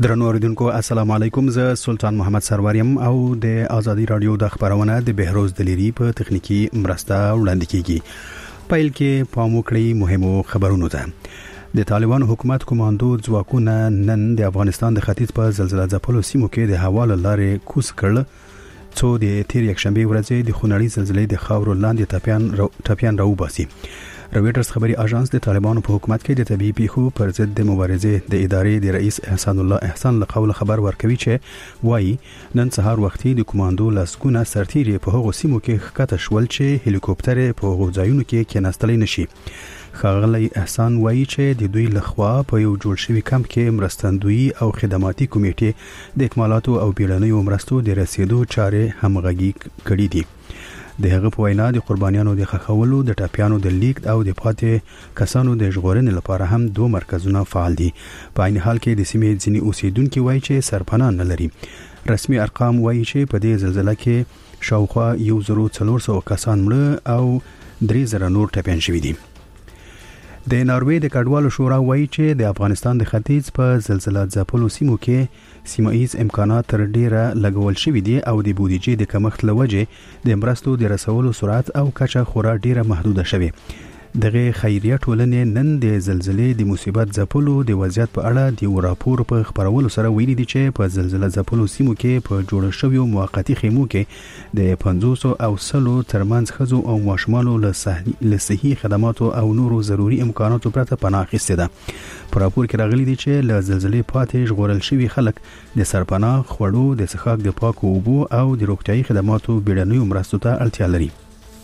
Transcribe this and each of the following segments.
درنو اوریدونکو السلام علیکم. زه سلطان محمد سروریم او د آزادی رادیو د خبرونه د بهروز دلیری په تخنیکی مرسته وړاندې کیږي. پایل کې پام وکړئ مهمو خبرونو ته. د طالبان حکومت کمانډو ځواکونه نن د افغانستان د ختیځ په زلزلہ ځپلو سیمو کې د هوا لارې کوس کړل څو د تیر یکشنبه ورځې د خونړۍ زلزلې د خاورو لاندې ټاپیان راوباسي. رويټرز خبري اژانس د طالبانو په حکومت کې د طبيعي پیښو پر ضد د مبارزې د ادارې د رئیس احسان الله احسان له قول خبر ورکوي چې وایي نن سهار وختي د کمانډو لاسګونه سرتیري په هغو سیمو کې ښکته شول چې هلیکوپټر په هغو ځایونو کې کېناستلی نشي. ښاغلی احسان وایي چې د دوی لخوا په یو جوړ شوی کمپ کې مرستندوی او خدماتي کمیټې د اکمالاتو او بیړنیو مرستو د رسیدو چارې همغږي کړې دي. د هغه په وینا د قربانیانو د خښولو د ټاپیانو د لیک او د پاتې کسانو د ژغورنې لپاره هم 2 مرکزونه فعال دي. په عین حال کې د سیمې ځینې اوسیدونکو وایي چې سرپناه نه لري. رسمي ارقام وایي چې په دې زلزلہ کې شاوخوا 1400 کسان مړه او 3000 نور ټاپیان شوي دي. د ناروې د کډوالو شورا وایي چې د افغانستان د ختیځ په زلزلہ ځپلو سیمو کې سیمایي امکانات تر ډیره لګول شوي دي او د بودیجې د کمښت لوجه د مرستو د رسولو سرعت او کچه خورا ډیره محدوده شوه. دغه خیریه ټولنې نن د زلزلې د مصیبت ځپلو د وضعیت په اړه د راپور په خبرولو سره ویلي دي چې په زلزلہ ځپلو سیمو کې په جوړ شویو موقتی خیمو کې د 500 او 100 ترمنځ خزو او ماشومانو له صحي خدماتو او نورو ضروري امکاناتو پرته پناه اخیسته ده. په راپور کې راغلي دي چې له زلزلې پاتې ژغورل شوي خلک د سرپناه خوړو د څښاک د پاکو اوبو او د روغتیايي خدماتو بیړنیو مرستو ته اړتیا لري.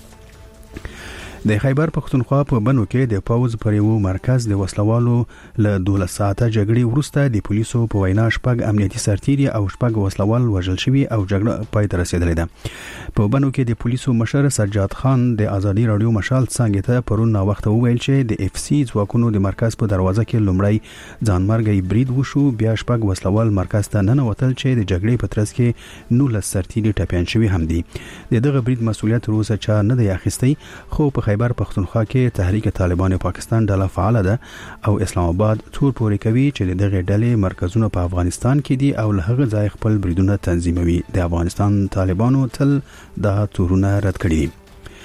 د خیبر پختونخوا په بنو کې د پاوز پر یو مرکز د وسلوالو له 12 ساعته جګړې وروسته د پولیسو په وینا شپږ امنیتي سرتیري او شپږ وسلوال وژل شوي او جګړه پای ته رسیدلې ده. په بنو کې د پولیسو مشر سجاد خان د آزادی رادیو مشال څنګه ته پرون نا وخت وویل چې د اف سی ځواکونو د مرکز په دروازه کې لومړی ځانمرګي برید وشو، بیا شپږ وسلوال مرکز ته ننوتل چې د جګړې په ترڅ کې 19 سرتیري ټاپیان شوي هم دي. دغه برید مسؤلیت روسه چا نه دی اخیستی، خو په خیبر پختونخوا کې تحریک طالبان پاکستان ډله فعال ده او اسلام آباد تور پورې کوي چې دغه ډلې مرکزونه په افغانستان کې دي او له هغه ځای خپل بریدونه تنظیموي. د افغانستان طالبانو تل دا تورونه رد کړي دي.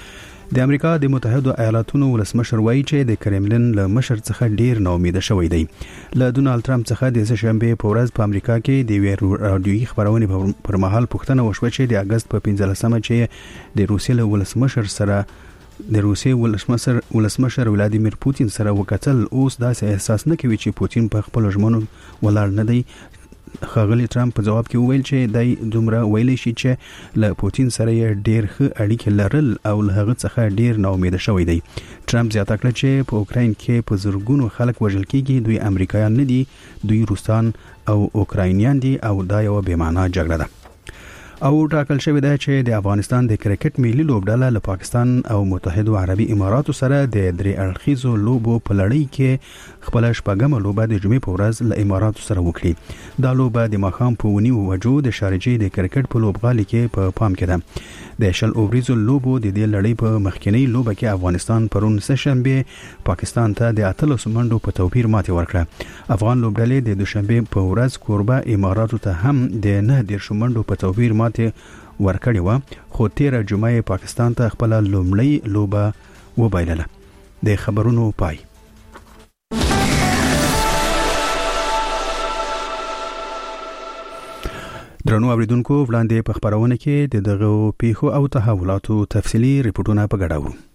د امریکا د متحده ایالاتونو ولسمشر وایي چې د کرملین له مشر څخه ډیر ناامیده شوی دی. له ډونالد ټرمپ څخه د شنبه په ورځ په امریکا کې د رادیويي خبرونې پر مهال پوښتنه وشوه چې د اگست په 15مه چې د روسیې له ولسمشر سره د روسیې ولسمشر ولادیمیر پوتین سره وکتل، اوس داسې احساس نه کوي چې پوتین په خپل ژمنو ولاړ نه دی. ښاغلی ټرمپ په جواب کې وویل چې دای دومره ویلی شي چې له پوتین سره یې ډیر ښه اړیکې لرل او له هغه څخه ډیر ناامیده شوی دی. ټرمپ زیاته کړه چې په اوکراین کې په زرګونو خلک وژل کیږي، دوی امریکایان نه دي، دوی روسان او اوکراینیان دي او دا یو بې معنا جګړه ده. او ټاکل شوی دی چې د افغانستان د کرکټ ملي لوبډله له پاکستان او متحده عربي اماراتو سره د درې اړخیزو لوبو په لړۍ کې خپل شپږمه لوبه د جمعې په ورځ له اماراتو سره وکړي. دا لوبه د ماښام په 9 د شارجې د کرکټ په لوبغالي کې په پام کې ده. د شل اوریزو لوبو د دې لړۍ په مخکینی لوبه کې افغانستان پرون سهشنبه پاکستان ته د 18 منډو په توپیر ماتې ورکړه. افغان لوبډلې د دوشنبه په ورځ کوربه اماراتو ته هم د 9 منډو په توپیر ماتې ورکړې و، خو 13 جمعې پاکستان ته خپل لومړی لوبه وبایلله. د خبرونو پای. درنو اوریدونکو، وړاندې په خبرونه کې د دغه پیښو او تحولاتو تفصیلی ریپورتونه په ګډه وو.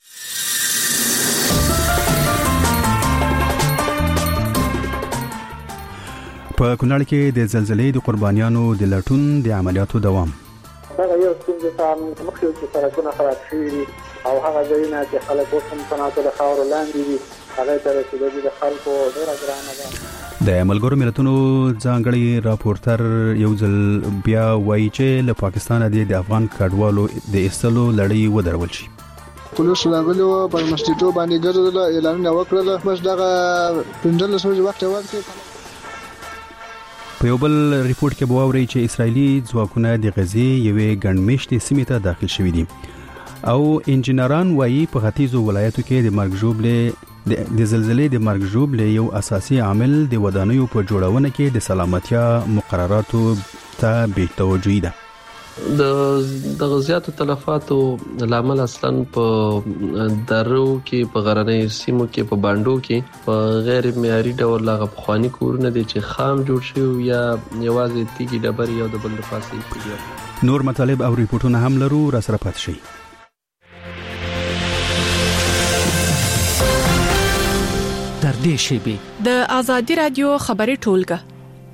په کونړ کې د زلزلې د قربانیانو د لټون د عملیاتو دوام. دا یو څنګه چې مخکې چې سرکونه خراب شوي دي او هغه ځایونه چې خلک اوس هم تناسب د خاورو لاندې دي، هغه ته رسیدل د خلکو ډېره ګرانه ده. د ملګرو ملتونو ځانګړي راپورټر یو ځل بیا وایي چې له پاکستان د افغان کډوالو د ایستلو لړۍ ودرول شي. پولیس راغلي و په مسجدو باندې ګرځول، اعلانونه وکړل، بس دغه 15 وخت ورکړي. په یو بل ریپورت کې بواوري چې اسرایلی ځواکونه د غزې یوې ګڼمشتي سیمې ته داخل شوي دي. او انجنيران وايي په ختیځو ولایتو کې د مرګ ژوبلې د زلزلې د مرګ ژوبلې یو اساسي عامل د ودانیو په جوړونه کې د سلامتیا مقرراتو ته بې توجهي ده. د غزياتو تلفاتو لامل اصلا په درو کې په غرنۍ سیمو کې په باندو کې په غیر معیاري ډول لاغه پخوانی کورونه دي چې خام جوړ شوی یا یوازې تیږي ډبر یا د بل لپاسې کیږي. نور مطالب او ریپورتونه هم لرو، را سره پات شي. تر دې شی د آزادی رادیو خبري ټولګه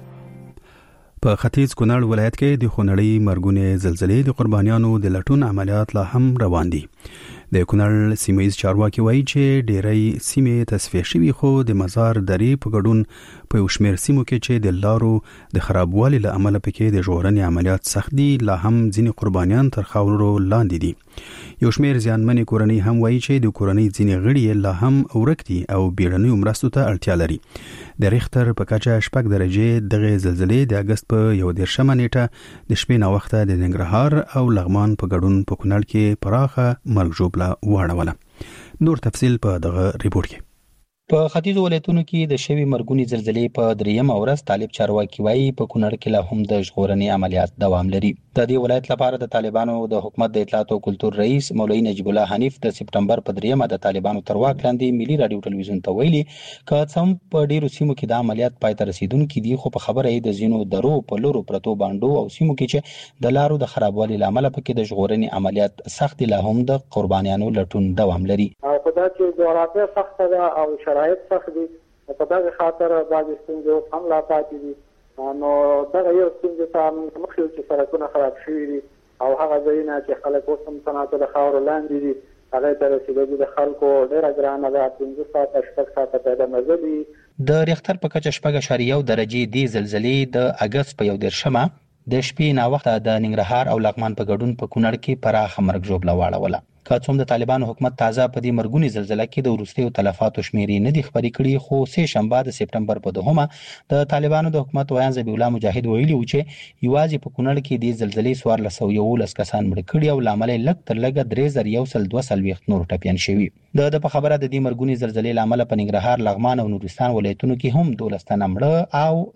په ختیځ کونړ ولایت کې د خونړۍ مرګونې زلزلې د قربانیانو د لټون عملیات لا هم روان دي. د کونړ سیمایي چارواکي وایي چې ډېری سیمې تصفیه شوي، خو د مزار درې په ګډون په یو شمېر سیمو کې چې د لارو د خرابوالي له امله پکې د ژغورنې عملیات سخت دي، لا هم ځینې قربانیان تر خاورو لاندې دي. یو شمېر زیانمنې کورنۍ هم وایي چې د کورنۍ ځینې غړي لا هم ورک دي او بیړنیو مرستو ته اړتیا لري. د ریختر په کچه 6 درجې دغه زلزلې د اگست په 11 نیټه د شپې نه وخته د ننګرهار او لغمان په ګډون په کونړ کې پراخه مرګ ژوبله واړوله. نور تفصیل په دغه ریپورت کې. په ختیځو ولایتونو کې د شوي مرګونې زلزلې په درېیمه ورځ طالب چارواکي وایي په کونړ کې لا هم د ژغورنې عملیات دوام لري. د دې ولایت لپاره د طالبانو د حکومت د اطلاعات او کلتور رئیس مولوي نجیب الله حنیف د سپټمبر په 3 د طالبانو تر واک لاندې ملي رادیو ټلویزیون ته ویلي که څم په ډیرو سیمو کې د عملیات پای ته رسیدونکي دي، خو په خبره یې د زینو درو په لورو پرتو باندو او سیمو کې چې د لارو د خرابوالي لامل پکې د ژغورنې عملیات سخت لا هم د قربانیانو لټون دوام لري. او خدای چې جغرافیه سخت ده او شرایط سخت دي، په دغه خاطر باندې ستونزې هم لا پاتې دي. نو دغه یو ستونزې ته مخ یو چې سړکونه خراب شوي دي او هغه ځایونه چې خلک اوس هم تناسب د خاورو لاندې دي هغه ته رسیدل د خلکو ډیره ګرانه ده. 15 ساعته 6 ساعته پیدا مزلي. د ریختر په کچه 4.1 درجې دی زلزلې د اگست په 11 د شپې نا وخت د ننګرهار او لغمان په ګډون په کونړ کې پراخه مرګ ژوبله واړوله. که څوم د طالبانو حکومت تازه په دې مرګونی زلزلې کې د وروستیو تلفاتو شمیرې نه دي خبرې کړي، خو سه شنبه د سپټمبر په 2 د طالبانو د حکومت ویان ذبیح الله مجاهد ویلي و چې یوازې په کونړ کې د زلزلې 1411 کسان مړ کړي او لامل لږ تر لږه 3122 نور ټپيان شوي. د په خبره د دې مرګونی زلزلې لامل په ننګرهار، لغمان او نورستان ولایتونو کې هم 12 تنه مړه او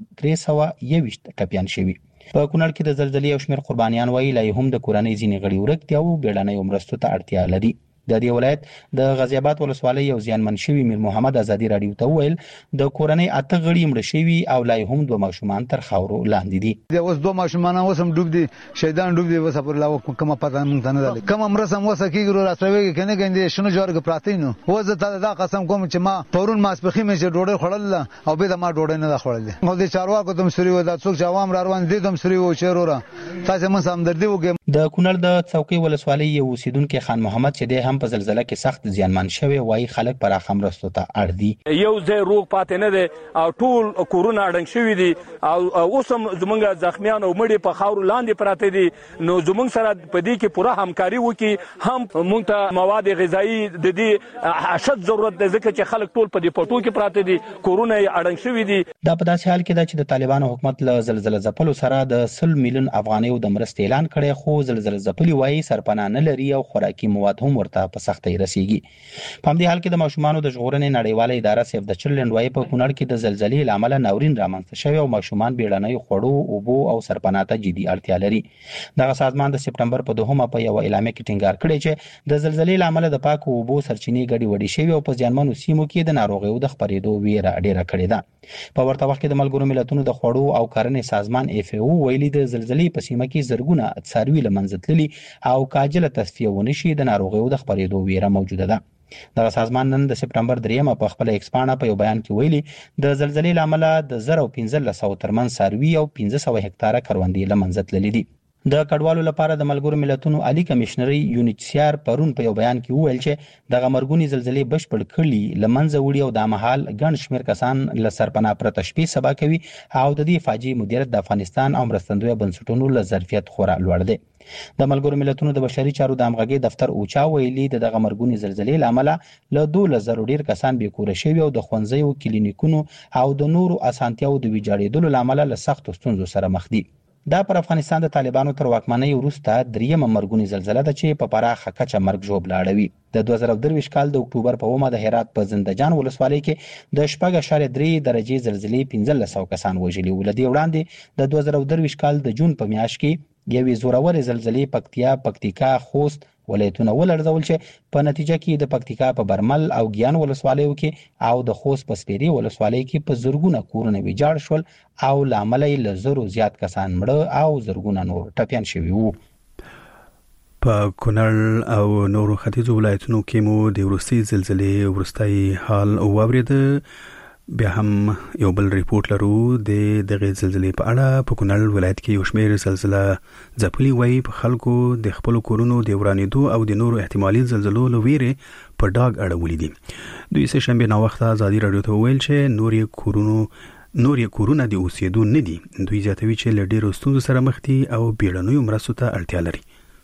321 ټپيان شوي. په کونړ کې د زلزلې او شمیر قربانیان وایي لا هم د کورنۍ ځینې غړي ورک دي او بیړنۍ مرستو ته اړتیا لري. د دې ولایت د غازی آباد ولسوالۍ یو زیانمن شوی میر محمد آزادی رادیو ته ویل د کورنۍ 8 غړي مړه شوي او لا هم 2 ماشومان تر خاورو لاندې دي. د اوس 2 ماشومان اوسم ډوب دي، شهیدان ډوب دي، وسه پر لا کومه پته مونږ نه ده. کوم مرسم وسه کیږي راستوي کنه ګندې شنو جوړګ پراتینو. وزه ته دا قسم کوم چې ما پرون ماسپخې مې چې ډوډۍ خړل او به ما ډوډۍ نه خړل. نو د چارواکو تم سری و د څوک عوام روان دي تم سری و چیرورا تاسو من سمدردي وګم. د کونړ د څوکۍ ولسوالۍ یو اوسیدونکو خان محمد چې د هم په زلزلہ کې سخت زیانمن شوی وای خلک پر اخمرستو ته اړ دي. یو ځای روغ پاتې نه دي او ټول کورونه اډنګ شوی دي او اوسم زمونږ زخمیان او مړي په خاور لاندې پراته دي. نو زمونږ سره په دې کې پوره همکاري وکي، هم مونږ ته مواد غذایی د دې اشد ضرورت ده ځکه چې خلک ټول په دې پټو کې پراته دي، کورونه اډنګ شوی دي. دا په داسې حال کې ده چې د طالبانو حکومت له زلزلې ځپلو سره د 100 میلیون افغانیو د مرستې اعلان کړي، خو زلزلې ځپلي وایي سرپناه نه لري او خوراکي مواد هم ورته په سختۍ رسیږي. په همدې حال کې د ماشومانو د ژغورنې نړیواله اداره سیف د چلډرن وایي په کونړ کې د زلزلې لامل ناورین رامنځته شوی او ماشومان بیړنۍ خوړو، اوبو او سرپناه ته جدي اړتیا لري. دغه سازمان د سپټمبر په 2 په یو اعلامیه کې ټینګار کړی چې د زلزلې لامل د پاکو اوبو سرچینې ګډي وډي شوی او په ځانمنو سیمو کې د ناروغیو د خپرېدو ویره ډیره کړې ده. په ورته وخت کې د ملګرو ملتونو د خوړو او کرنې سازمان FAO ویلي د زلزلې په سیمه کې زرګونه څاروي له منځه تللي او کاجله تصفیه ونشي د ناروغیو د خپرېدو ویره موجوده ده. دغه سازمان نن د سپټمبر 3 په خپل ایکسپانه په یو بیان کې ویلي د زلزلې لامل د 1500 ترمن څاروي او 1500 هکتاره کروندې له منځه تللي دي. د کډوالو لپاره د ملګرو ملتونو عالی کمشنري UNHCR پرون په یو بیان کې وویل چې دغه مرګونی زلزلې بشپړ کړي لمنځه وړي او د مهال ګڼ شمیر کسان له سرپناه پرته شپې سبا کوي او د دې فاجعي مدیریت د افغانستان او مرستندوی بنسټونو له ظرفیت خورا لوړ دی. د ملګرو ملتونو د بشري چارو د همغږي دفتر اوچا ویلي دغه مرګونی زلزلې لامل له 2000 ډیر کسان بې کوره شوي او د ښوونځیو، کلینیکونو او د نورو اسانتیاو د ویجاړېدلو لامل له سخت ستونزو سره مخ دي. دا پر افغانستان د طالبانو تر واکمنۍ وروسته دریمه مرګونی زلزله ده چې په پراخه کچه مرګ ژوبله اړوي. د 2023 کال د اکتوبر په 9 د هرات په زندهجان ولسوالۍ کې د 4.3 درجې زلزلې 1500 کسان وژلي وو. له دې وړاندې د 2023 کال د جون په میاشت کې یوې زورورې زلزلې پکتیا، پکتیکا، خوست ولایتونه ولړزول چې په نتیجه کې د پکتیکا په برمل او ګیان ولسوالیو کې او د خوست په سپیري ولسوالۍ کې په زرګونه کورونه ویجاړ شول او لامل یې له زرو زیات کسان مړه او زرګونه نور ټپیان شوي وو. په کونړ او نورو ختیځو ولایتونو کې مو د وروستي زلزلې وروستي حال واورېده. بیا هم یو بل ریپورت لرو د دغه زلزلې په اړه. په کونړ ولایت کې یو شمېر زلزله ځپلي وای. په خلکو د خپل کورونو د ورانېدو او د نورو احتمالي زلزلو له ویرې په ډاګ اړولي دي. دوی سه شنبه نو وخت ازادي رادیو ته ویل چې نور یې کورونه د اوسېدو نه دي. دوی زیاتوي چې له ډېرو ستونزو سره مخ دي او بیړنیو مرستو ته اړتیا لري.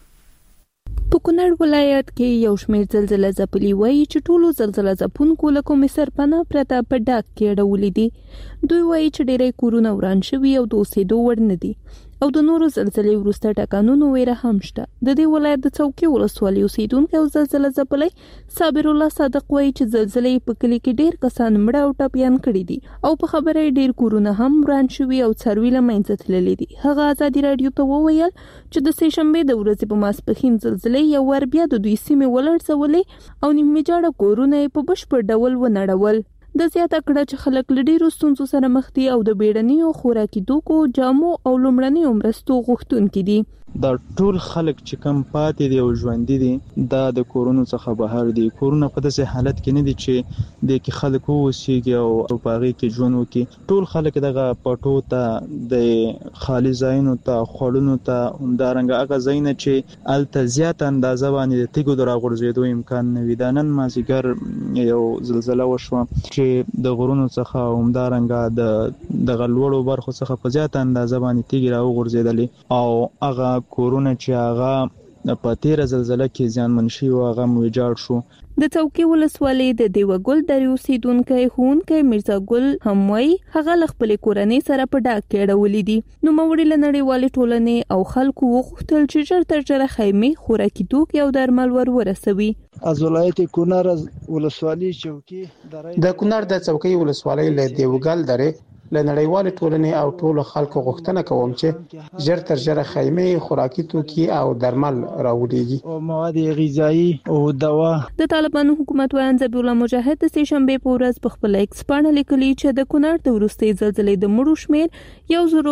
په کونړ ولایت کې یو شمېر زلزله ځپلي وایي چې ټولو زلزله ځپونکو له کومې سرپناه پرته په ډاګ کې اړولي دي. دوی وایي چې ډېری کورونه وران شوي او د اوسېدو وړ نه دي او د نورو زلزلې وروسته ټکانونو ویره هم شته. د دې ولایت د څوکۍ ولسوالۍ اوسېدونکی او زلزله ځپلی صابر الله صادق وایي چې زلزلې په کلي کې ډېر کسان مړه او ټپیان کړي دي او په خبره یې ډېر کورونه هم وران شوي او څاروي له منځه تللي دي. هغه ازادي راډیو ته وویل چې د سه شنبې د ورځې په ماسپښین زلزلې یو ور بیا د دوی سیمې ولړزولې او نیمه جاړه کورونه یې په بشپړ ډول ونړول. د زیاته کړه چې خلک له ډېرو ستونزو سره مخ دي او د بیړنیو خوراکي توکو، جامو او لومړنیو مرستو غوښتونکي دي. دا ټول خلک چې کم پاتې دي او ژوندي دي دا د کورونو څخه بهر دي. کورونه په داسې حالت کې نه دي چې د کې خلک اوسېږي او په هغې کې ژوند وکړي. ټول خلک دغه پټو ته، د خالي ځایونو ته، خوړونو ته، همدارنګه هغه ځایونه چې هلته زیاته اندازه باندې د تیږو د راغورځېدو امکان نه وي. دا نن مازدیګر یو زلزله وشوه چې د غرونو څخه او همدارنګه دغه لوړو برخو څخه په زیاته اندازه باندې تیږې راوغورځېدلې او هغه کورونه چې هغه په تیره زلزله کې زیانمن شوي وو هغه ویجاړ شو. د څوکۍ ولسوالۍ د دیوګل درې اوسېدونکی ښوونکی میرزا ګل هم وایي هغه له خپلې کورنۍ سره په ډاګ کې اړولي دي. نوموړي له نړیوالې ټولنې او خلکو وغوښتل چې ژر تر ژره خیمې، خوراکي توکي او درمل ورسوي. از ولایت کونړ ولسوالۍ چوکۍ د کونړ د څوکۍ ولسوالۍ له دیوګل درې له نړیوالې ټولنې او ټولو خلکو غوښتنه کوم چې ژر تر ژره خیمې، خوراکي توکي او درمل راوړيږي او مواد غذایی او دوا. د طالبانو حکومت وایي ذبیح الله مجاهد د سه شنبې په ورځ په خپل ایکس باندې لیکلي چې د کونړ د وروستي زلزلې د مړو شمیر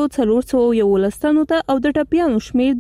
1411 ته او د ټپیانو شمیر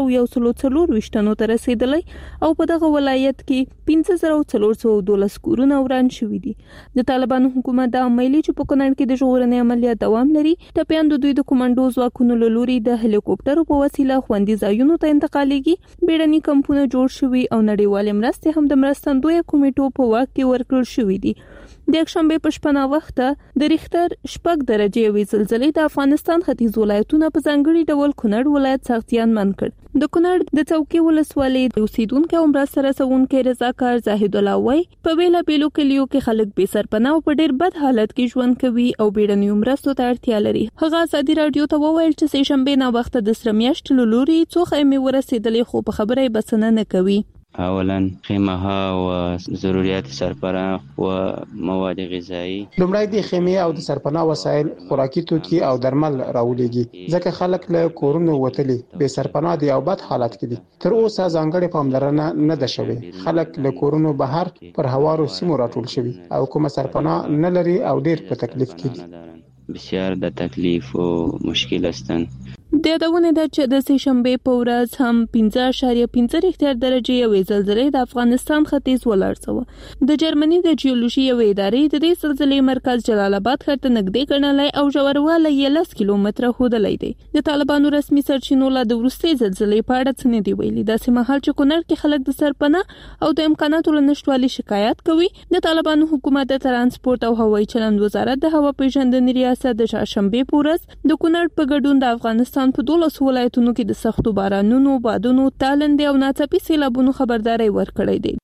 3124 ته رسیدلی او په دغه ولایت کې 15412 کورونه وران شوي دي. د طالبانو حکومت د عملی چې په کونړ کې د ژغورنې عملیات دوام لري. ټپیان د دوی د کومانډو ځواکونو له لوري د هلیکوپټرو په وسیله خوندي ځایونو ته انتقالېږي. بیړني کمپونه جوړ شوي او نړیوالې مرستې هم د مرستندویه کمیټو په واک کې ورکړل شوې دي. د یکشنبې په شپه وخت د ریختر 4 درجې وی زلزلې د افغانستان ختیځ ولایتونو په ځانګړي ډول کونړ ولایت سخت زیانمن کړ. د کونړ د څوکۍ ولسوالۍ د اوسیدونکو او مرسته رسونکو رضاکار زاهد الله وای په ویلا بیلو کلیو کې خلک بې سرپناه او په ډېر بد حالت کې ژوند کوي او بیړنیو مرستو ته اړتیا لري. هغه ازادي رادیو ته وویل چې سه شنبې نو وخت د سره میاشت لوري څو خیمې ورسېدلې خو په خبره یې بسنه نه کوي. اولا خیمه ها و ضرورت سرپناه و مواد غذایی. لومړی د خیمې او د سرپناه وسایل، خوراکي توکي او درمل راولېږي ځکه خلک له کورونو وتلي بې سرپناه دي او بد حالت کې دي. تر اوسه ځانګړې پاملرنه نه ده شوې. خلک له کورونو بهر پر هوارو سیمو راټول شوي او کومه سرپناه نه لري او ډېر په تکلیف کې دي. بسیار د تکلیف او مشکل هستند. د یادونه ده چې د سه شنبې په ورځ هم 15.5 ریختر درجې یوې زلزلې د افغانستان ختیځ ولړزوه. د جرمني د جیولوژي یوې ادارې د دې زلزلې مرکز جلال آباد ښار ته نږدې ګڼلی او ژوروالی یې 10 کیلومتره ښودلی دی. د طالبانو رسمي سرچینو له د وروستۍ زلزلې په اړه څه نه دي ویلي. داسې مهال چې کونړ کې خلک د سرپناه او د امکاناتو له نشتوالي شکایت کوي، د طالبانو حکومت د ترانسپورت او هوایي چلند وزارت د هوا پیژندنې ریاست د چهارشنبې په ورځ د کونړ په ګډون د افغانستان په 12 ولایتونو کې د سختو بارانونو، بادونو، تالندې او ناڅاپي سیلابونو خبرداري ورکړې ده.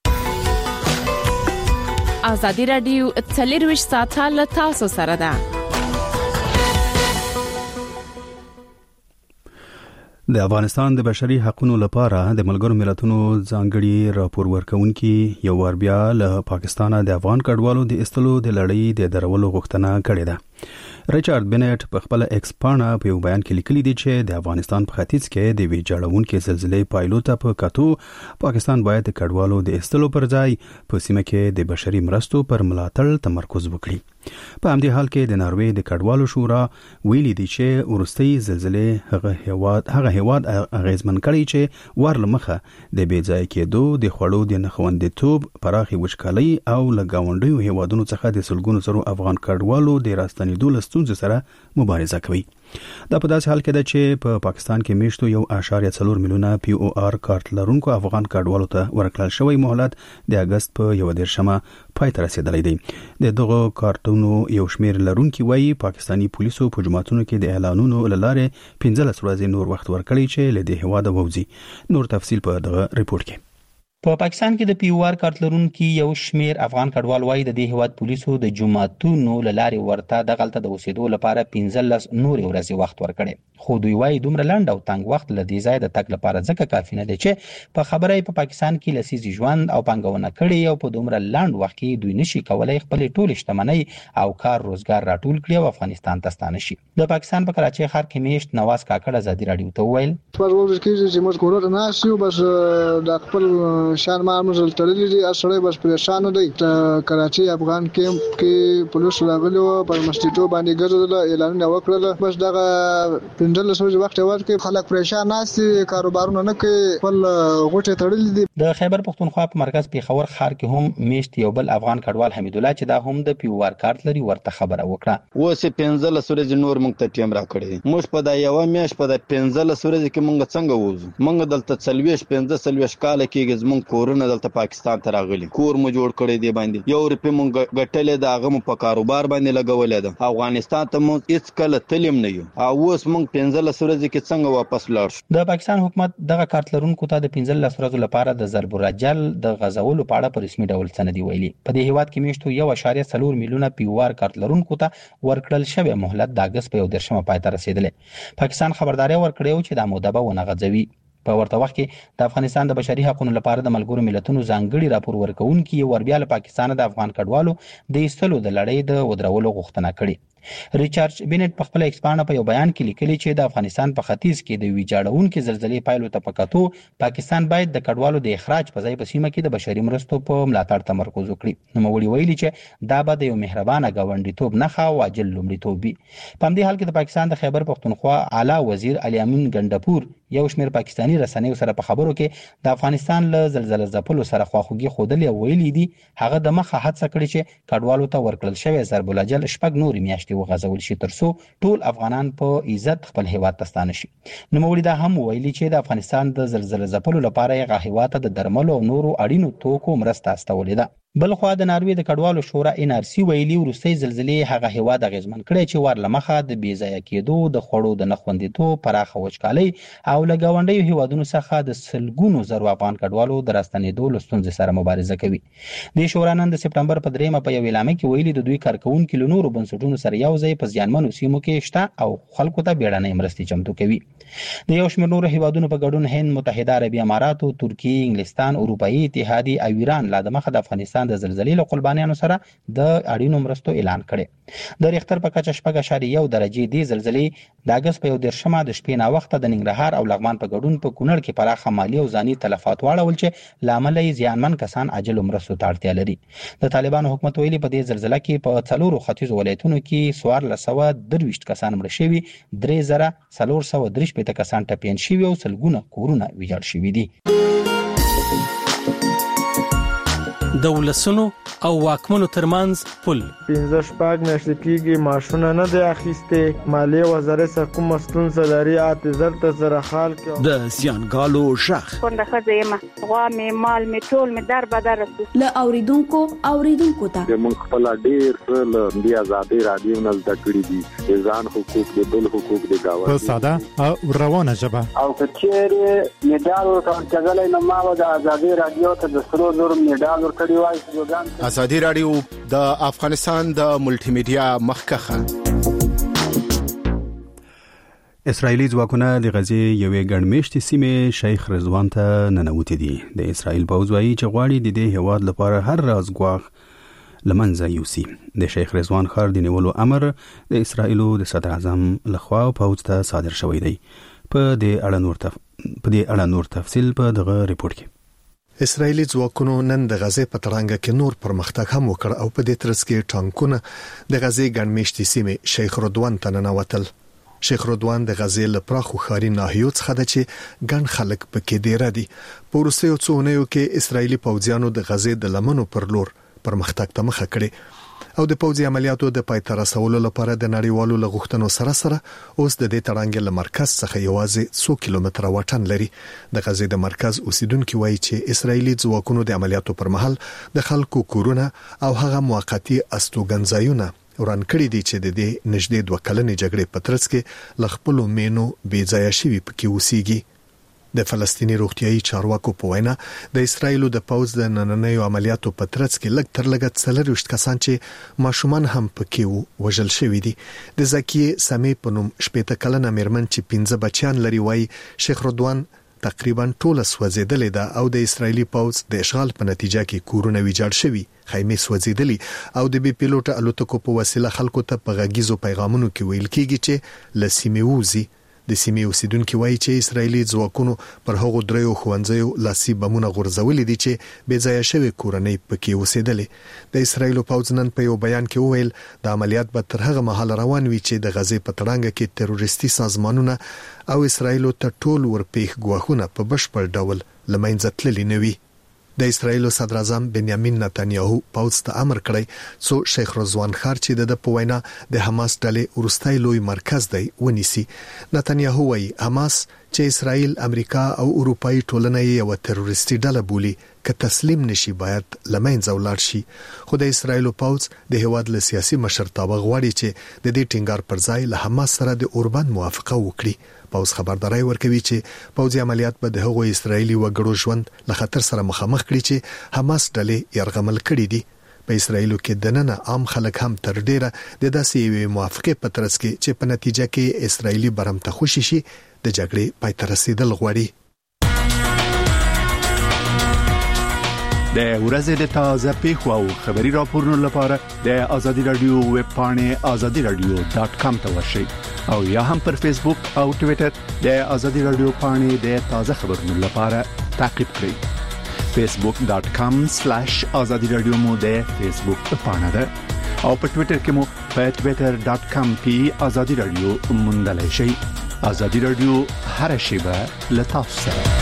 ازادي رادیو 24 ساعته له تاسو سره ده. د افغانستان د بشري حقوقو لپاره د ملګرو ملتونو ځانګړي راپور ورکونکي یو ور بیا له پاکستان د افغان کډوالو د استلو د لړۍ د درولو غوښتنه کړې ده. ریچارډ بنټ په خپل ایکس پاڼه په یو بیان کې لیکلي دی چې د افغانستان په ختیځ کې د ویجاړونکو زلزلې پایلو ته په کتو پاکستان باید د کډوالو د استلو پر ځای په سیمه کې د بشري مرستو پر ملاتړ تمرکز وکړي. په همدې حال کې د ناروې د کډوالو شورا ویلي دی چې ورستۍ زلزلې هغه هیواد اغیزمن کړي چې ورلمخه د بیځای کېدو د خوړو د نخوندیتوب پراخي وچکالۍ او لګاونډیو هیوادونو څخه د سلګونو زرو افغان کډوالو د راستنېدو لستونزې سره مبارزه کوي. دا په داسې حال کې ده چې په پاکستان کې میشتو 1.4 میلیونه POR کارت لرونکو افغان کډوالو ته ورکړل شوی مهلت د اگست په 1 پای ته رسیدلی دی. د دغه کارتونو یو شمیر لرونکي وایي پاکستانی پولیسو په جماعتونو کې د اعلانونو لاره 15 ورځې نور وخت ورکړی چې له دې هواده ووځي. نور تفصیل په دغه ریپورت کې. په پاکستان کې د POR کارت لرونکي یو شمیر افغان کډوال وایي د دې هواد پولیسو د جماعتونو لارې ورته د غلطه د اوسېدو لپاره 15 نور ورځې وخت ورکړي. خو دوی وایي دومره لاند او تنگ وخت لدې ځای د تک لپاره ځکه کافي نه دی چې په خبره په پاکستان کې لسیزي ژوند او پنګونه کړي او په دومره لاند وخت کې دوی نشي کولای خپل ټول شتمنۍ او کار روزګار راټول کړي او افغانستان ته ستانه شي. د پاکستان په کراچۍ ښار کې میشت نواز کاکړ ازادي رادیو ته وویل پرور کې چې موږ کورونه ناشو بس د خپل شان مارمزل تړلې دي اصلي بس پریشان دي. کراچۍ افغان کیمپ کې پولیس راغلو پر مسجدو باندې ګرځول اعلان وکړل بس دغه پندل سوج وخت ورکې خلک پریشان ناسي کاروبارونه نه کوي خپل غوټه تړلې دي. د خیبر پختونخوا په مرکز پیښور ښار کې هم میشت یو بل افغان کډوال حمید الله چې دا هم د POR کارت لري ورته خبره وکړه. وسه 15 ورځې نور موږ ته ټیم را کړی موږ په دا یو میاش په دا 15 ورځې کې موږ څنګه وځو موږ دلته 15 کال کې زموږ کورونه دلته پاکستان ته راغلي کور مو جوړ کړی دی باندې یو روپې موږ ګټلې دا هغه په کاروبار باندې لګولې ده افغانستان ته موږ هیڅ کله تلم نه یو او اوس موږ 15 ورځې کې څنګه واپس لاړ شو. د پاکستان حکومت دغه کارت لرونکو ته د 15 ورځې لپاره د ضرب الرجل د غزولو په اړه په رسمي ډول سندې ویلي. په دې هیواد کې میشتو 1.4 میلیونه POR کارت لرونکو ته ورکړل شوی مهلت د اگست په 1 پای ته رسیدلې. پاکستان خبرداري ورکړی چې د موده به ونه غځوي. په ورته وخت کې د افغانستان د بشري حقوقو لپاره د ملګرو ملتونو ځانګړي راپور ورکونکي یو ور بیا له پاکستان د افغان کډوالو د ایستلو د لړۍ د ودرولو غوښتنه کړې. ریچارډ بنټ په خپل ایکسپانډ په یو بیان کې لیکلي چې د افغانستان په ختیځ کې د ویجاړونکو زلزلې پایلو ته پکاتو پاکستان باید د کډوالو د اخراج په ځای په سیمه کې د بشري مرستو په ملاتړ تمرکز وکړي. نوموړي ویلي چې دا به د یو مهربانه ګاونډیتوب نښه او عاجل لومړیتوب وي. په همدې حال کې د پاکستان د خیبر پختونخوا اعلی وزیر علي امین ګندپور یو شمیر پاکستانی رسنیو سره په خبرو کې د افغانستان له زلزلې ځپلو سره خواخوږي خوده ویلي دي هغه د مخه هڅه کړې چې کډوالو ته ورکړل شوی ضرب الرجل شپږ نورې میاشتې وغځول شي ترڅو ټول افغانان په عزت خپل هیواد ته ستانه شي. نوموړي دا هم ویلي چې د افغانستان د زلزلې ځپلو لپاره هغه هیواد ته د درملو او نورو اړینو توکو مرسته استولې ده. بل خو د ناروې د کډوالو شورا NRC ویلي ورستۍ زلزلې هغه هیواد اغیزمن کړي چې ورلمخه د بیځایه کېدو د خوړو د نخوندیتوب پراخه وچکالۍ او لګاونډیو هیوادونو څخه د سلګونو زرو افغان کډوالو د راستنېدو لستونزې سره مبارزه کوي. د شورا نن د سپټمبر په 3 په یو اعلامیه کې ویلي د دوی کارکونکو له نورو بنسټونو سره یو ځای په ځانمنو سیمو کې شته او خلکو ته بیړنۍ مرستې چمتو کوي. د یو شمېر نورو هیوادونو په ګډون هند، متحده عربي اماراتو، ترکیه، انګلستان، اروپאי اتحادیه او ایران لا د مخه د افغانستان د زلزلې له قربانیانو سره د اړینو مرستو اعلان کړي. د ریختر په کچه 4.1 درجه دی زلزلې د اگست په 1 د شپې نا وخت د ننګرهار او لغمان په ګډون په کونړ کې پراخه مالی او ځاني تلفات واړول چې لامل یې زیانمن کسان عاجل مرستو ته اړتیا لري. د طالبانو حکومت ویلي په دې زلزلې کې په 4 ختیځو ولایتونو کې 1423 کسان مړ شوي، 3430 کسان ټپیان شوي او سلګونه کورونه ویجاړ شوي دي. د ولسونو او واکمنو ترمنځ پل 15 میاشتې کېږي معاشونه نه دی اخیستې، مالیې وزارت څخه کومه ستونزه لري، اعتذار ته زره خال کې د زیانګالو شخ څنګه ښځه یم غوا مې مال مې ټول مې در بدر له اوریدونکو ته موږ خپل ډیر څه له دې آزادۍ رادیو نه زده کړي دي، ځان حقوق د بل حقوق د گاونډي په ساده او روانه ژبه او کچېره میډال ورکړل نو ما د آزادۍ رادیو ته د سرو زر میډال ازادي رادیو د افغانستان د ملټي میډیا مخکخه. اسرایلی ځواکونه د غزې یوې ګڼمېشتې سیمې شیخ رضوان ته ننوتي دي. د اسرایل پوځ وایي چې غواړي د دې هیواد لپاره هر راز ګواښ لمنځه یوسي. د شیخ رضوان ښار د نیولو امر د اسرایلو د صدر اعظم لخوا پوځ ته صادر شوی دی. په دې اړه نور تفصیل په دغه ریپورت کې. اسرایلی ځواکونو نن د غزې په تړانګه کې نور پرمختګ هم وکړ او په دې ترڅ کې ټانکونه د غزې ګڼمېشتې سیمې شیخ رضوان ته ننوتل. شیخ رضوان د غزې له پراخو ښاري ناحیو څخه ده چې ګڼ خلک پکې ډېر دي. په وروستیو څو اونیو کې اسرایلی پوځیانو د غزې د لمنو پر لور پرمختګ ته مخه کړې او د پوځي عملیاتو د پای ته رسولو لپاره د نړیوالو له غوښتنو سره اوس د دې تړانګې له مرکز څخه یوازې 100 کیلومتره واټن لري. د غزې د مرکز اوسیدونکو وایي چې اسرایلی ځواکونو د عملیاتو پر مهال د خلکو کورونه او هغه موقتی استوګنځایونه وران کړی دي چې د دې نږدې 2 کلنې جګړې په ترڅ کې لخپلو مینو بې ځای شوي پکې اوسېږي. د فلسطینی روغتيایي چارواکو په وینا د اسرایلو د پوځ د نننیو عملیاتو په ترڅ کې لږ تر لږه 40 کسان چې ماشومان هم پکې وژل شوي دي. د زکیه سمې په نوم 18 کلنه مېرمن چې 15 بچیان لري وایي شیخ رضوان تقریبا ټوله سوځیدلې ده او د اسرایلی پوځ د اشغال په نتیجه کې کورونه ویجاړ شوي، خیمې سوځیدلې او د بي پیلوټ الوتکو په وسیله خلکو ته په غږیزو پیغامونو کې ویل کیږي چې لسیمه وزي. د سیمې اوسیدونکو وایي چې اسرایلی ځواکونو پر هغو دریو ښوونځیو لاسي بمونه غورځولې دي چې بې ځایه شوی کورنۍ پکې اوسېدلې. د اسرایلو پوځ نن په یو بیان کې وویل د عملیات به تر هغه مهاله روان وي چې د غزې په تړانګه کې تروریستي سازمانونه او اسرایلو ته ټول ورپېښ ګواښونه په بشپړ ډول لمنځه تللي نه وي. د اسرایلو صدر اعظم بنیامین نتانیاهو پوځ ته امر کړی څو شیخ رضوان ښار چې د په وینا د حماس ډلې وروستۍ لوی مرکز دی ونیسي. نتانیاهو وایي حماس چې اسرایل، امریکا او اروپאי ټولنه یې یو تروریستي ډله بولي که تسلیم نشي باید لمنځه ولاړ شي. خو د اسرایلو پوځ د هیواد له سیاسي مشرتابه غواړي چې د دې ټینګار پر ځای له حماس سره د اوربند موافقه وکړي. پوځ خبرداري ورکوي چې پوځي عملیات به د هغو اسرایلی وګړو ژوند له خطر سره مخامخ کړي چې حماس ډلې یرغمل کړي دي. په اسرایلو کې دننه عام خلک هم تر ډیره د داسې یوې موافقه په ترڅ کې چې په نتیجه کې اسرایلی برمته خوشي شي د جګړې پای ته رسیدل غواړي. د ورځې د تازه پیښو او خبري راپورونو لپاره د آزادي رادیو ویب پاڼې azadiradio.com ته ورشئ او یا هم پر فیسبوک او ټوئیټر د آزادي رادیو پاڼې د تازه خبرونو لپاره تعقیب کړئ. facebook.com/azadi radio مو د فیسبوک پاڼه ده او په ټوئیټر کې مو په twitter.com/azadi radio موندلای شئ. آزادي رادیو هر شیبه لتاسو سره.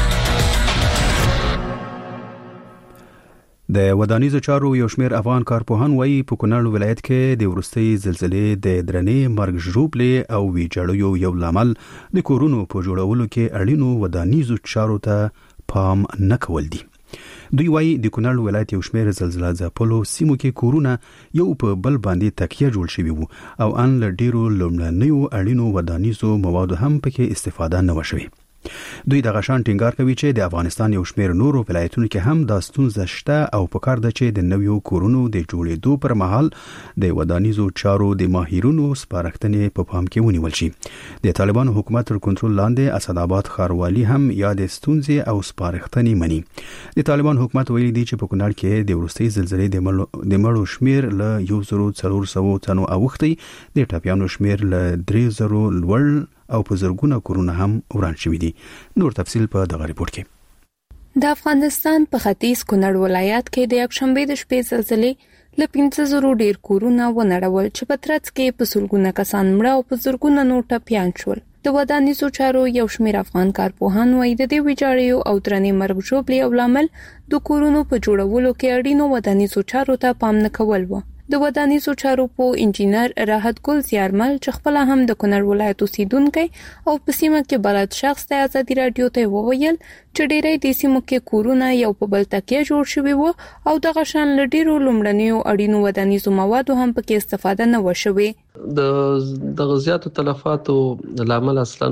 د ودانیزو چارو یو شمېر افغان کارپوهان وایي په کونړ ولایت کې د وروستۍ زلزلې د درنې مرګ ژوبلې او ویجاړیو یو لامل د کورونو په جوړولو کې اړینو ودانیزو چارو ته پام نه کول دي. دوی وایي د کونړ ولایت یو شمېر زلزلہ ځپلو سیمو کې کورونه یو په بل باندې تکیه جوړ شوي وو او ان له ډیرو لومړنیو اړینو ودانیزو موادو هم پکې استفاده نه وشوي. دوی د غشان ټینګار کوي چې د افغانستان یو شمېر نورو ولایتونو کې هم دا ستونزه شته او پکار ده چې د نویو کورونو د جوړېدو پر مهال د ودانیزو چارو د ماهرونو سپارښتنې په پام کې ونیول شي. د طالبانو حکومت تر کنټرول لاندې اسداباد ښاروالي هم یاد ستونزې او سپارښتنې مني. د طالبان حکومت ویلي دی چې په کونړ کې د وروستۍ زلزلې د مړو شمېر له 1400 تنو اوښتی، د ټپیانو شمېر له 3000 لوړ او په زرګونه کورونه هم وران شوي دي. نور تفصیل په دغه ریپورت کې. د افغانستان په ختیځ کونړ ولایت کې د یکشنبه د شپې زلزلې له 1500 ډیر کورونه ونړول چې په ترڅ کې په سلګونه کسان مړه او په زرګونه نور ټپیان شول. د ودانیزو چارو یو شمېر افغان کارپوهان وایي د دې ویجاړیو او درنې مرګ ژوبلې او لامل د کورونو په جوړولو کې اړینو ودانیزو چارو ته پام نه کول و. د ودانیزو چارو په انجینر راحت ګل زیارمل چې خپل هم د کونړ ولایت اوسیدونکی او په سیمه کې بلد شخص د آزادي رادیو ته وویل چې ډېری د سیمو کې کورونه یو په بل تکیه جوړ شوي وو او دغه شان له ډېرو لومړنیو اړینو ودانیزو موادو هم پکې استفاده نه وشوي. د غزياتو تلفاتو لامل اصلا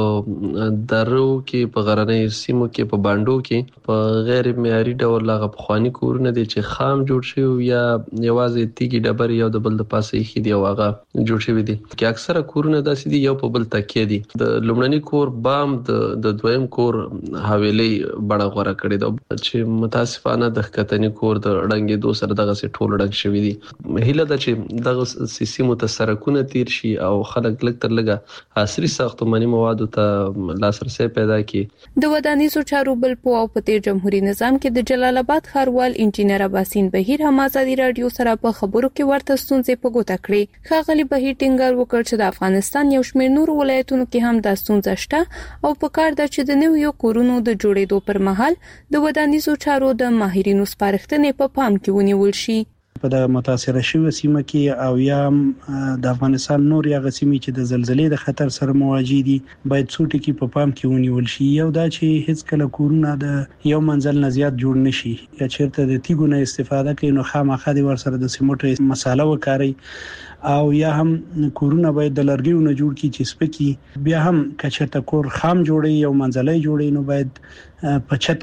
په درو کې په غرنۍ سیمو کې په باندو کې په غیر معیاري ډول لاغه پخوانی کورونه دي چې خام جوړ شوی یا یوازې تیګي ډبر یو د بل د پاسه یې دی واغه جوړ شوی دي چې اکثره کورونه داسې دي یو په بل تکیه دي د لومړني کور بام د دویم کور حویلي بڑا غوړه کړی دا چې متاسفانه د ښکتنی کور د ړنګې دو سره دغه سي ټول ړنګ شوی دي هیله ده چې دغه سیمو ته سرکونه تیر شي او خلک لږ تر لږه عصري ساختماني موادو ته لاسرسي پیدا کړي د ودانیزو چارو بل په او په جمهوریت نظام کې د جلال آباد ښاروال انجینر عباسین بهیر هم ازادي رادیو سره په خبرو کې ورته ستونزې په ګوته کړې ښاغلي بهیر ټینګار وکړ چې د افغانستان یو شمېر نور ولایتونو کې هم د ستونزې شته او په کار ده چې د نویو کورونو د جوړېدو پر مهال د ودانیزو چارو د ماهرینو سپارښتنې په پام کې ونیول شي په د متاثره شوی سیمه کې او یا د افغانستان نور یا غسیمې چې د زلزلې د خطر سره مواجه دي باید څو ټکي په پام کې ونیول شي یو دا چې هیڅ کله کورونه د یو منزل نه زیات جوړ نشي یا چیرته د تیګو نه استفاده کوي نو خامخا دي ور سره د سیمټو مساله وکاري او یا هم کورونه باید د لرګیو نه جوړ کی چې سپکی بیا هم کچته کور خام جوړي یو منزلي جوړي نو باید په چت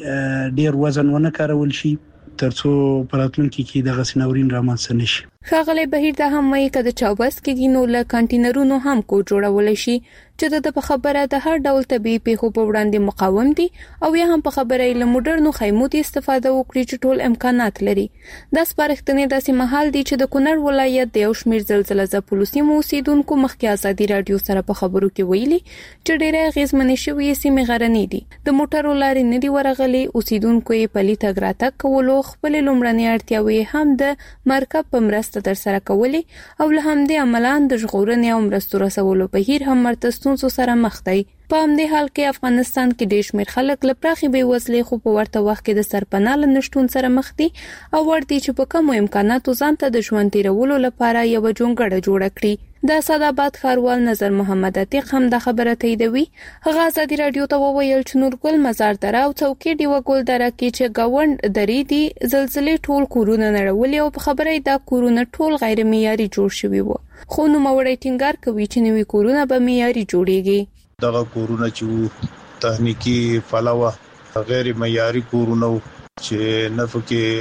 کې ډیر وزن ونه کارول شي ترڅو پراتونکو کې د غسنورین رامنځته نشي ښاغلي بهیر د هم وایي کده چاوبس کې دینو له کانټینرونو هم کو جوړول شي چې د خبره د هر ډول طبي پیښو په وړاندې مقاوم دي او یا هم په خبره له موډرنو خیمو استفاده وکړي چې ټول امکانات لري د سپارښتنې داسې محل دي چې د کونړ ولایت د یو شمیر زلزلې ځپلو سیمو اوسیدونکو مخکې ازادي رادیو سره په خبرو کې ویلي چې ډېرې غیزمنې شوې سیمې غرنۍ دي د موټرو لارې نه دی ورغلي اوسیدونکو یې پلي تګ راتګ کولو خپل لومړنۍ اړتیاوې هم د مرکب په مرسته تر سره کولی او له همدې عملاً د ژغورنې او مرستو رسولو بهیر هم مرتستونسو سره مخ دی په همدې حال کې افغانستان کې ډېر شمېر خلک له پراخې بېوزلۍ خو په ورته وخت کې د سرپناه له نشتون سره مخ دي او ورته چې په کمو امکاناتو ځان ته د ژوند تیرولو لپاره یو جونګړه جوړه کړي د اسداباد ښاروال نظر محمد عتیق هم د خبره تاییدوي هغه ازادي رادیو ته وویل چې نورګل مزار دره او څوکۍ دی وګول دره کې چې گاوند درې دي زلزلې ټول کورونه نړولې او په خبره دا کورونه ټول غیر معیاري جوړ شوي وو خو نو موري ټینګار کوي چې نوې کورونه به معیاري جوړيږي دغه کورونه چې تخنیکی فلوه غیر معیاري کورونه چې نه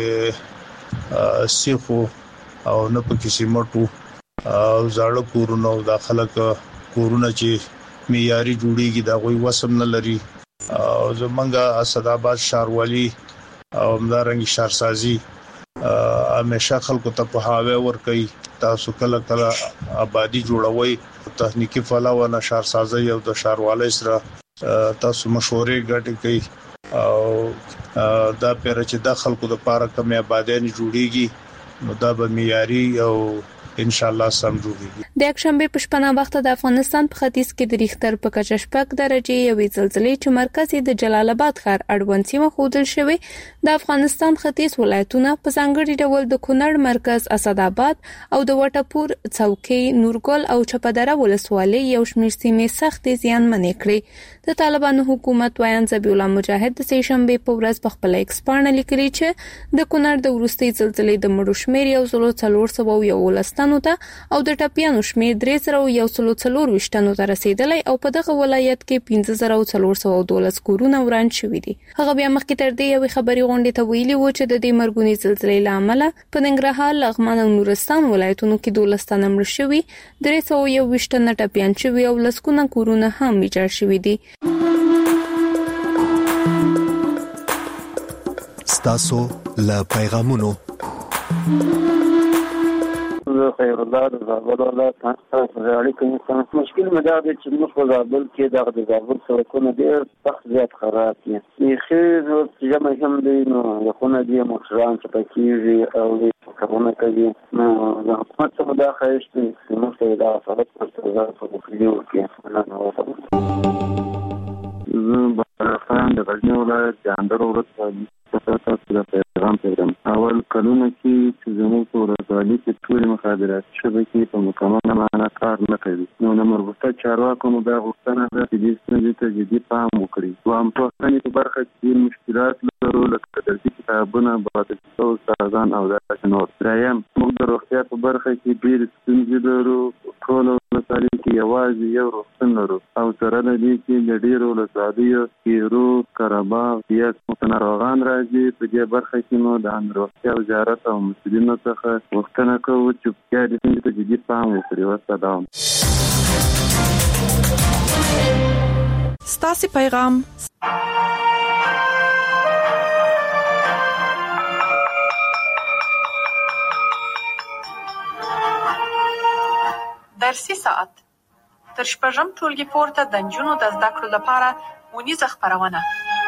پکې سیخو او نه پکې سیمټو او زاړه کورونه او داخله کورونه چې معیاري جوړیږي دا غوي وسم نه لري او زمونږه اسداباد شهروالي او همدارنګ شهرسازي همیشه خلکو ته په هاوی ور کوي تاسو کله کله آبادی جوړوي تخنیکی فلوه نه شهرسازي او د شهروالۍ سره تاسو مشورې ګټي کوي او دا پیر چې د خلکو د پاره کمه آبادی نه جوړیږي نو دا به معیاري او ان شاء الله سم جوړیږي د یکشنبه په شپه وخت د افغانستان په ختیځ کې د ریختر په کچه شپږ درجه یوې زلزلې چې مرکز یې د جلال آباد ښار اړوند سیمه ښودل شوی د افغانستان ختیځ ولایتونه په ځانګړي ډول د کونړ مرکز اسداباد او د وټپور څوکۍ نورګل او چپدره ولسوالۍ یو شمېر سیمې سخت زیانمنې کړې د طالبانو حکومت وایان ذبیح الله مجاهد د سهشنبه په ورځ په خپل ایکس باندې لیکلي چې د کونړ د ورستۍ زلزلې د مړو شمېر یو زلو 411 ته او د ټپیانو شمېر 3,124 ته رسیدلی او په دغه ولایت کې 15,412 کورونه وران شوي دي هغه بیا مخکې تر دې یو خبري غونډې ته ویلي و چې د دې مرګونی زلزلې لامل په ننګرهار لغمان او نورستان ولایتونو کې 12 تنه مړ شوي 320 تنه ټپیان شوي او لسکونه کورونه هم ویجاړ شوي دي ستاسو لا پیغامونو خیر الله د زابل ولایت تاسو اړیکې مشکل مدا د چې موږ په زابل کې د زابل سړکونه ډېر سخت زیات خراب دي خیر جمع هم دي نو خونه دي موټران چې پکې او کارونه کوي نو د حکومت څخه دا خواهش دي چې موږ ته دا سړک په وزارت په خلیو کې د غزنی ولایت د اندر ولسوالۍ د پیغام اول کلونه کې چې زموږ په ورځوالي کې ټول مخابراتي شبکې په مکمله معنا کار نه کوي. نو د مربوطه چارواکو مو دا غوښتنه ده چې دې ستونزې ته جدي پام وکړي. دوهم پوښتنې په برخه کې مشکلات لرو لکه درسي کتابونه، بادرسي استادان او داسې نور. دریم موږ د روغتیا په برخه کې ډېرې ستونزې لرو. ټول ولسوالۍ کې یوازې یو روغتون لرو او سره له دې چې د ډېرو ولسوالیو کیرو، قرهباغ یا ناروغان راځي. په دې برخه کې نو د روغتیا وزارت او مسؤلینو څخه غوښتنه کوو چې بیا دې ستونزې ته جدي پام وکړي. وسلام. ستاسو پیغام درسي ساعت تر شپږم ټولګي پورته د نجونو د زده کړو لپاره ونیزه خپرونه.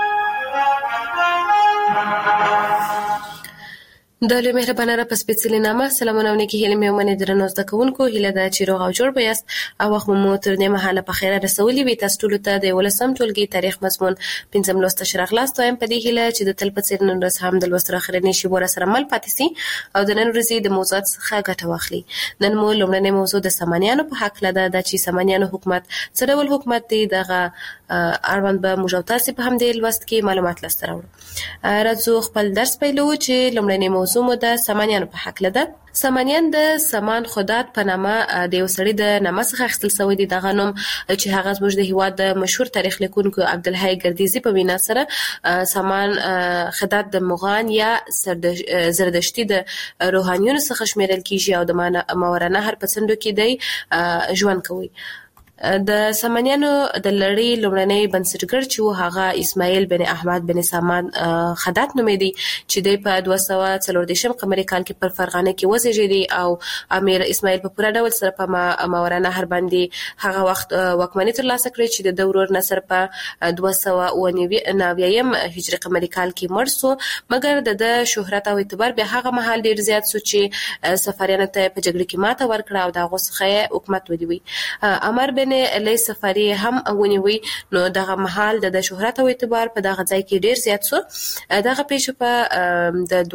د لوی مهربانه را په سپېڅلي نامه سلامونه او نیکې هیلې مې ومنې درنو زده کوونکو. هیله ده چې روغ او جوړ به یاست او وخت مو تر دې مهاله په خیره رسولي وي. تاسو ټولو ته د 11م ټولګي تاریخ مضمون 5م لوست ته راغلاست. وایم په دې هیله چې د تل په څېر نن ورځ هم د لوست اخرنۍ شیبو راسره مل پاتې سي او د نن ورځې د موضوعات څخه ګټه واخلي. نن مو لومړنۍ موضوع د سامانیانو په هکله ده چې سامانیانو حکومت څه ډول حکومت دی. دغه اړوند به موږ او تاسې په همدې لوست کې معلومات لاسته راوړو. راځو خپل درس پیلوو چې لومړنۍ موضوع مو د سامانیانو په هکله ده. سامانیان د سامان خدات په نامه د یو سړي د نامه څخه اخیستل شوی دی. دغه نوم چې هغه زموږ د هېواد د مشهور تاریخ لیکونکو عبدالحی ګردیزي په وینا سره سامان خدات د مغان یا زردشتي د روحانیونو څخه شمیرل کیږي او د ماوراء نهر په څنډو کې دی ژوند کوي. د سامانیانو د لړۍ لومړنی بنسټګر چې و هغه اسماعیل بن احمد بن سامان خدات نومېدی چې دی په 240 قمري کال کې پر فرغانه کې وزیږېدی او امیر اسماعیل په پوره ډول سره په ماوراء نهر باندې هغه وخت واکمني ترلاسه کړې چې د ورور نصر په 299 هجري قمري کال کې مړ سو. مګر د شهرت او اعتبار بیا هغه مهال ډیر زیات سو چې سفاریانو ته په جګړه کې ماته ورکړه او د هغو څخه حکومت ونیوی. عمر بن علی سفاری هم ونیوی. نو دغه محل د شهرت او اعتبار په دغه ځای کې ډیر زیات سو. دغه پیښه په د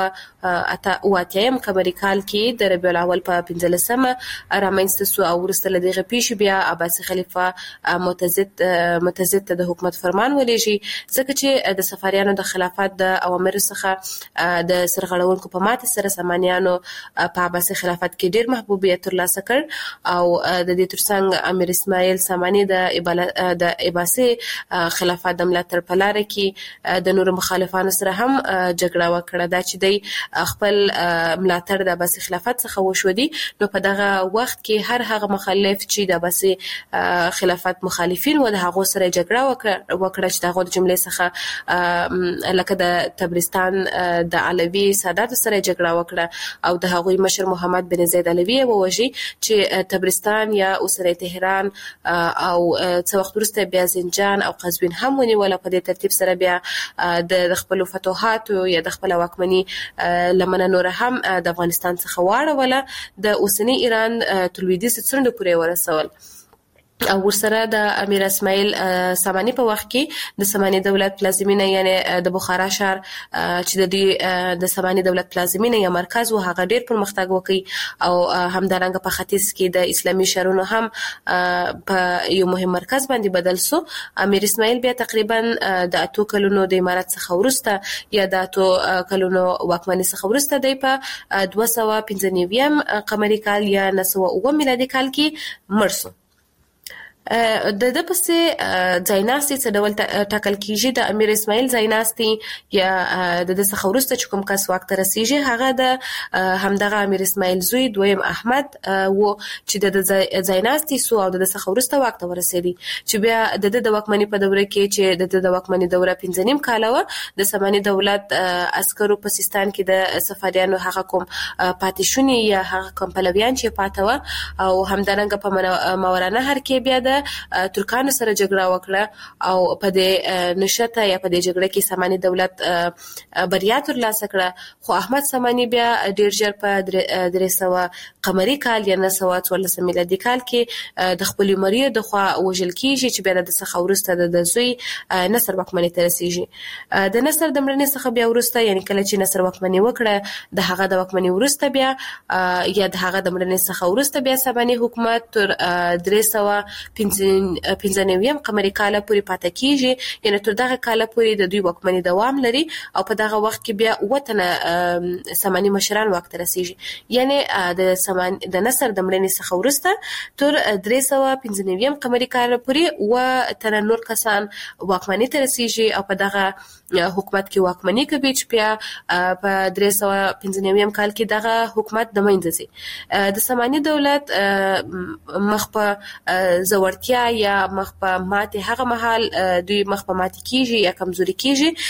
288 قمري کال کې د ربیع الاول په 15مه رامنځته سو او وروسته له دغه پیښې بیا عباسي خلیفہ متزد د حکومت فرمان ولېږي ځکه چې د سفاریانو د خلافت د اوامرو څخه د سرغړونکو په ماته سره سامانیانو په عباسي خلافت کې ډیر محبوبیت ترلاسه کړ او د دې ترڅنګ امیر اسماعیل سامانی د عباسي خلافت د ملاتړ په لاره کې د نورو مخالفانو سره هم جګړه وکړه. دا چې دی خپل ملاتړ د عباسي خلافت څخه وشودي. نو په دغه وخت کې هغه مخالف چې د عباسي خلافت مخالفین و د هغو سره جګړه وکړه چې دغه د جملې څخه لکه د تبرستان د علوي سادات سره جګړه وکړه او د هغوی مشر محمد بن زید علوي ووژي چې تبرستان یا اوسنی تهران او څو وخت وروسته بیا زنجان او قزوین هم ونیول. په دې ترتیب سره بیا د خپل فتوحاتو یا د خپل واکمنۍ لمنه نور هم د افغانستان څخه واړوله د اوسنی ایران تر لویدیځ څنډو پورې ورسول. او ورسره د امیر اسماعیل سامانی په وخت کې د سامانی دولت پلازمینه یعنی د بخارا شهر چې د سامانی دولت پلازمینه یا مرکز و هغه ډیر پرمختګ وکړي او همدارنګه په ختیځ کې د اسلامي شهرونو هم په یو مهم مرکز باندې بدل سو. امیر اسماعیل بیا تقریبا د 8 کلونو د امارت څخه ورسته یا د 8 کلونو واکمنۍ څخه ورسته دی په 295 قمري کال یا 909 میلادي کال کې مړ سو. د پسې ځایناستي څه ډول ټاکل کیږي. د امیر اسماعیل ځایناستي یا د څخه وروسته چې کوم کس واک ته رسیږي هغه د همدغه امیر اسماعیل زوی دویم احمد و چې د ځایناستي سو او د څخه وروسته واک ته ورسېدی چې بیا د واکمنۍ په دوره کې چې د واکمنۍ دوره 15 کاله و د سامانی دولت عسکرو په سیستان کې د سفاریانو هغه کوم پاتې شونی یا هغه کوم پلویان چې پاتې و او همدارنګه په ماوراء نهر کې بیا د وروسته ترکانو سره جګړه وکړه او په دې نشته یا په دې جګړه کې ساماني دولت بریا ترلاسه کړه. خو احمد ساماني بیا ډیر ژر په 300 قمري کال یا 1914 میلادي کال کې د خپل مریو د خوا وژل کیږي چې بیا د څخه وروسته د زوی نصر واکمنۍ ته رسیږي. د نصر د مړینې څخه بیا وروسته یعنی کله چې نصر واکمنۍ وکړه د هغه د واکمنۍ وروسته بیا یا د هغه د مړینې څخه وروسته بیا ساماني حکومت تر 395 قمري کال پورې پاتې کیږي یعنی تر دغه کال پورې د دوی واکمنۍ دوام لري او په دغه وخت کې بیا وطن ساماني مشران واک ته رسیږي یعنی د نصر د مړینې څخه وروسته تر 395 قمري کال پورې و تر نور کسان واکمنۍ ته رسیږي او په دغه حکومت کې واکمنۍ کوي چې بیا په 395 کال کې دغه حکومت د منځ ځي. د ساماني دولت مخ په زورتیا یا مخ په ماته هغه محل دوی مخ په ماته کیږي یا کمزوري کیږي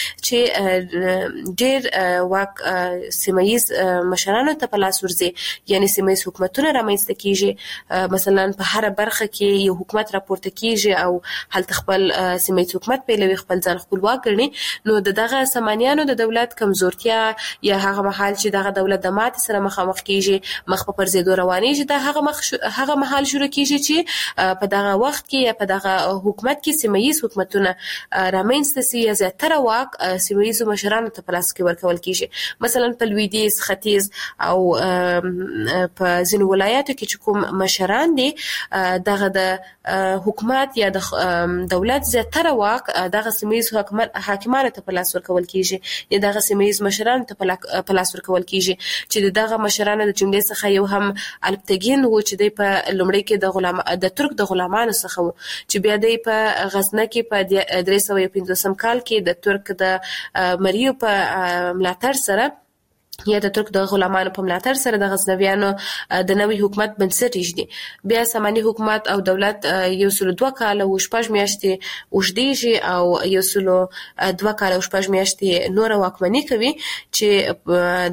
چې ډېر واک سیمایز مشرانو ته په لاس ورځي یعنی سیمایز حکومتونه رامنځته کیږي. مثلا په هر برخه کې یو حکومت راپورته کیږي او هلته خپل سیمایز حکومت پیلوي خپل ځان خپلواک ګڼي. نو دغه سامانیانو د دولت کمزورتیا یا هغه محل چې دغه دولت د ماته سره مخامخ کیږي مخ په پرځېدو روانېږي دا هغه محل شروع کیږي چې په دغه وخت کې یا په دغه حکومت کې سیمایز حکومتونه رامنځته سي یا زیاتره واک سیمایز مشرانو ته په لاس کې ورکول کیږي. مثلا په لویدیځ ختیځ او په ځینو ولایاتو کې چې کوم مشران دي دغه د حکومت یا د دولت زیاتره واک دغه سیمایز حاکمانو ته په لاس ورکول کیږي یا دغه سیمایز مشرانو ته په لاس ورکول کیږي چې دغه مشرانو د جملې څخه یو هم الپتګین و چې په لومړی کې د ترک د غلامانو څخه و چې بیا د غزنه کې په 315 کال کې د ترک د مریو په ملاتړ سره یا د ترک د غلامانو په ملاتړ سره د غزنویانو د نوي حکومت بنسټ ایږدي. بیا ساماني حکومت او دولت 102 کال او 6 میاشتې اوږدېږي او 102 کال او 6 میاشتې نور واکمنۍ کوي چې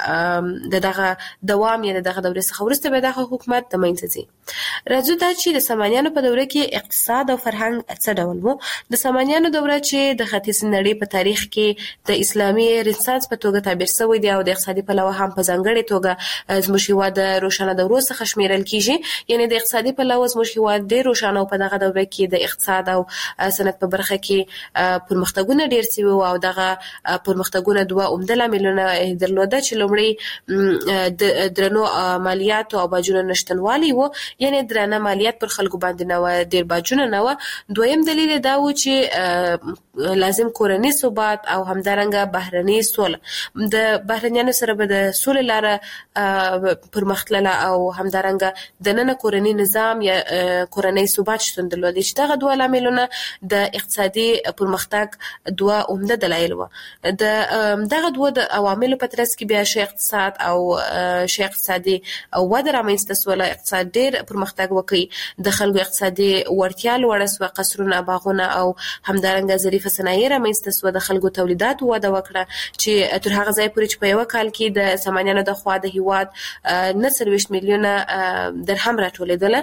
دغه دوام یا دغه دورې څخه وروسته به دغه حکومت د منځ ځي. راځو دا چې د سامانیانو په دوره کې اقتصاد او فرهنګ څه ډول وو. د سامانیانو دوره چې د ختیځ نړۍ په تاریخ کې د اسلامي رنسانس په توګه تعبیر شوی دی او د اقتصادي پلوه هم په ځانګړې توګه زموږ هیواد د روښانه دورو څخه شمیرل کیږي یعنی د اقتصادي پلوه زموږ هیواد ډېر روښانه په دغه دوره کې د اقتصاد او صنعت په برخه کې پرمختګونه ډېر شوي او دغه پرمختګونه دوه عمده لاملونه درلوده چې لومړی د درنو مالیاتو او باجونو نشټنوالي وو یعنی درنه مالیات پر خلکو باندې نه و ډېر باجونه نه و. دویم دلیل دا و چې لازم کورنی ثبات او همدارنګه بهرنی سوله د بهرنیانو سره به د سولې لاره پرمختلله او همدارنګه د نن کورنی نظام یا کورنی ثبات شتون درلود چې دغه دوه لاملونه د اقتصادي پرمختګ دوه عمده دلایل و. دغه دوه د عواملو په ترڅ کې بیا شی اقتصاد او شی اقتصادي او وده رامنځته سوله اقتصاد ډېر پرمختګ وکړي د خلکو اقتصادي وړتیا لوړه سوه قصرونه باغونه او همدارنګه ظریفه صنایع رامنځته سوه د خلکو تولیدات وده وکړه چې تر هغه ځای پورې چې په یو کال کې د سامانیانو د خوا د هیواد 29 میلیونه درهم راټولېدله.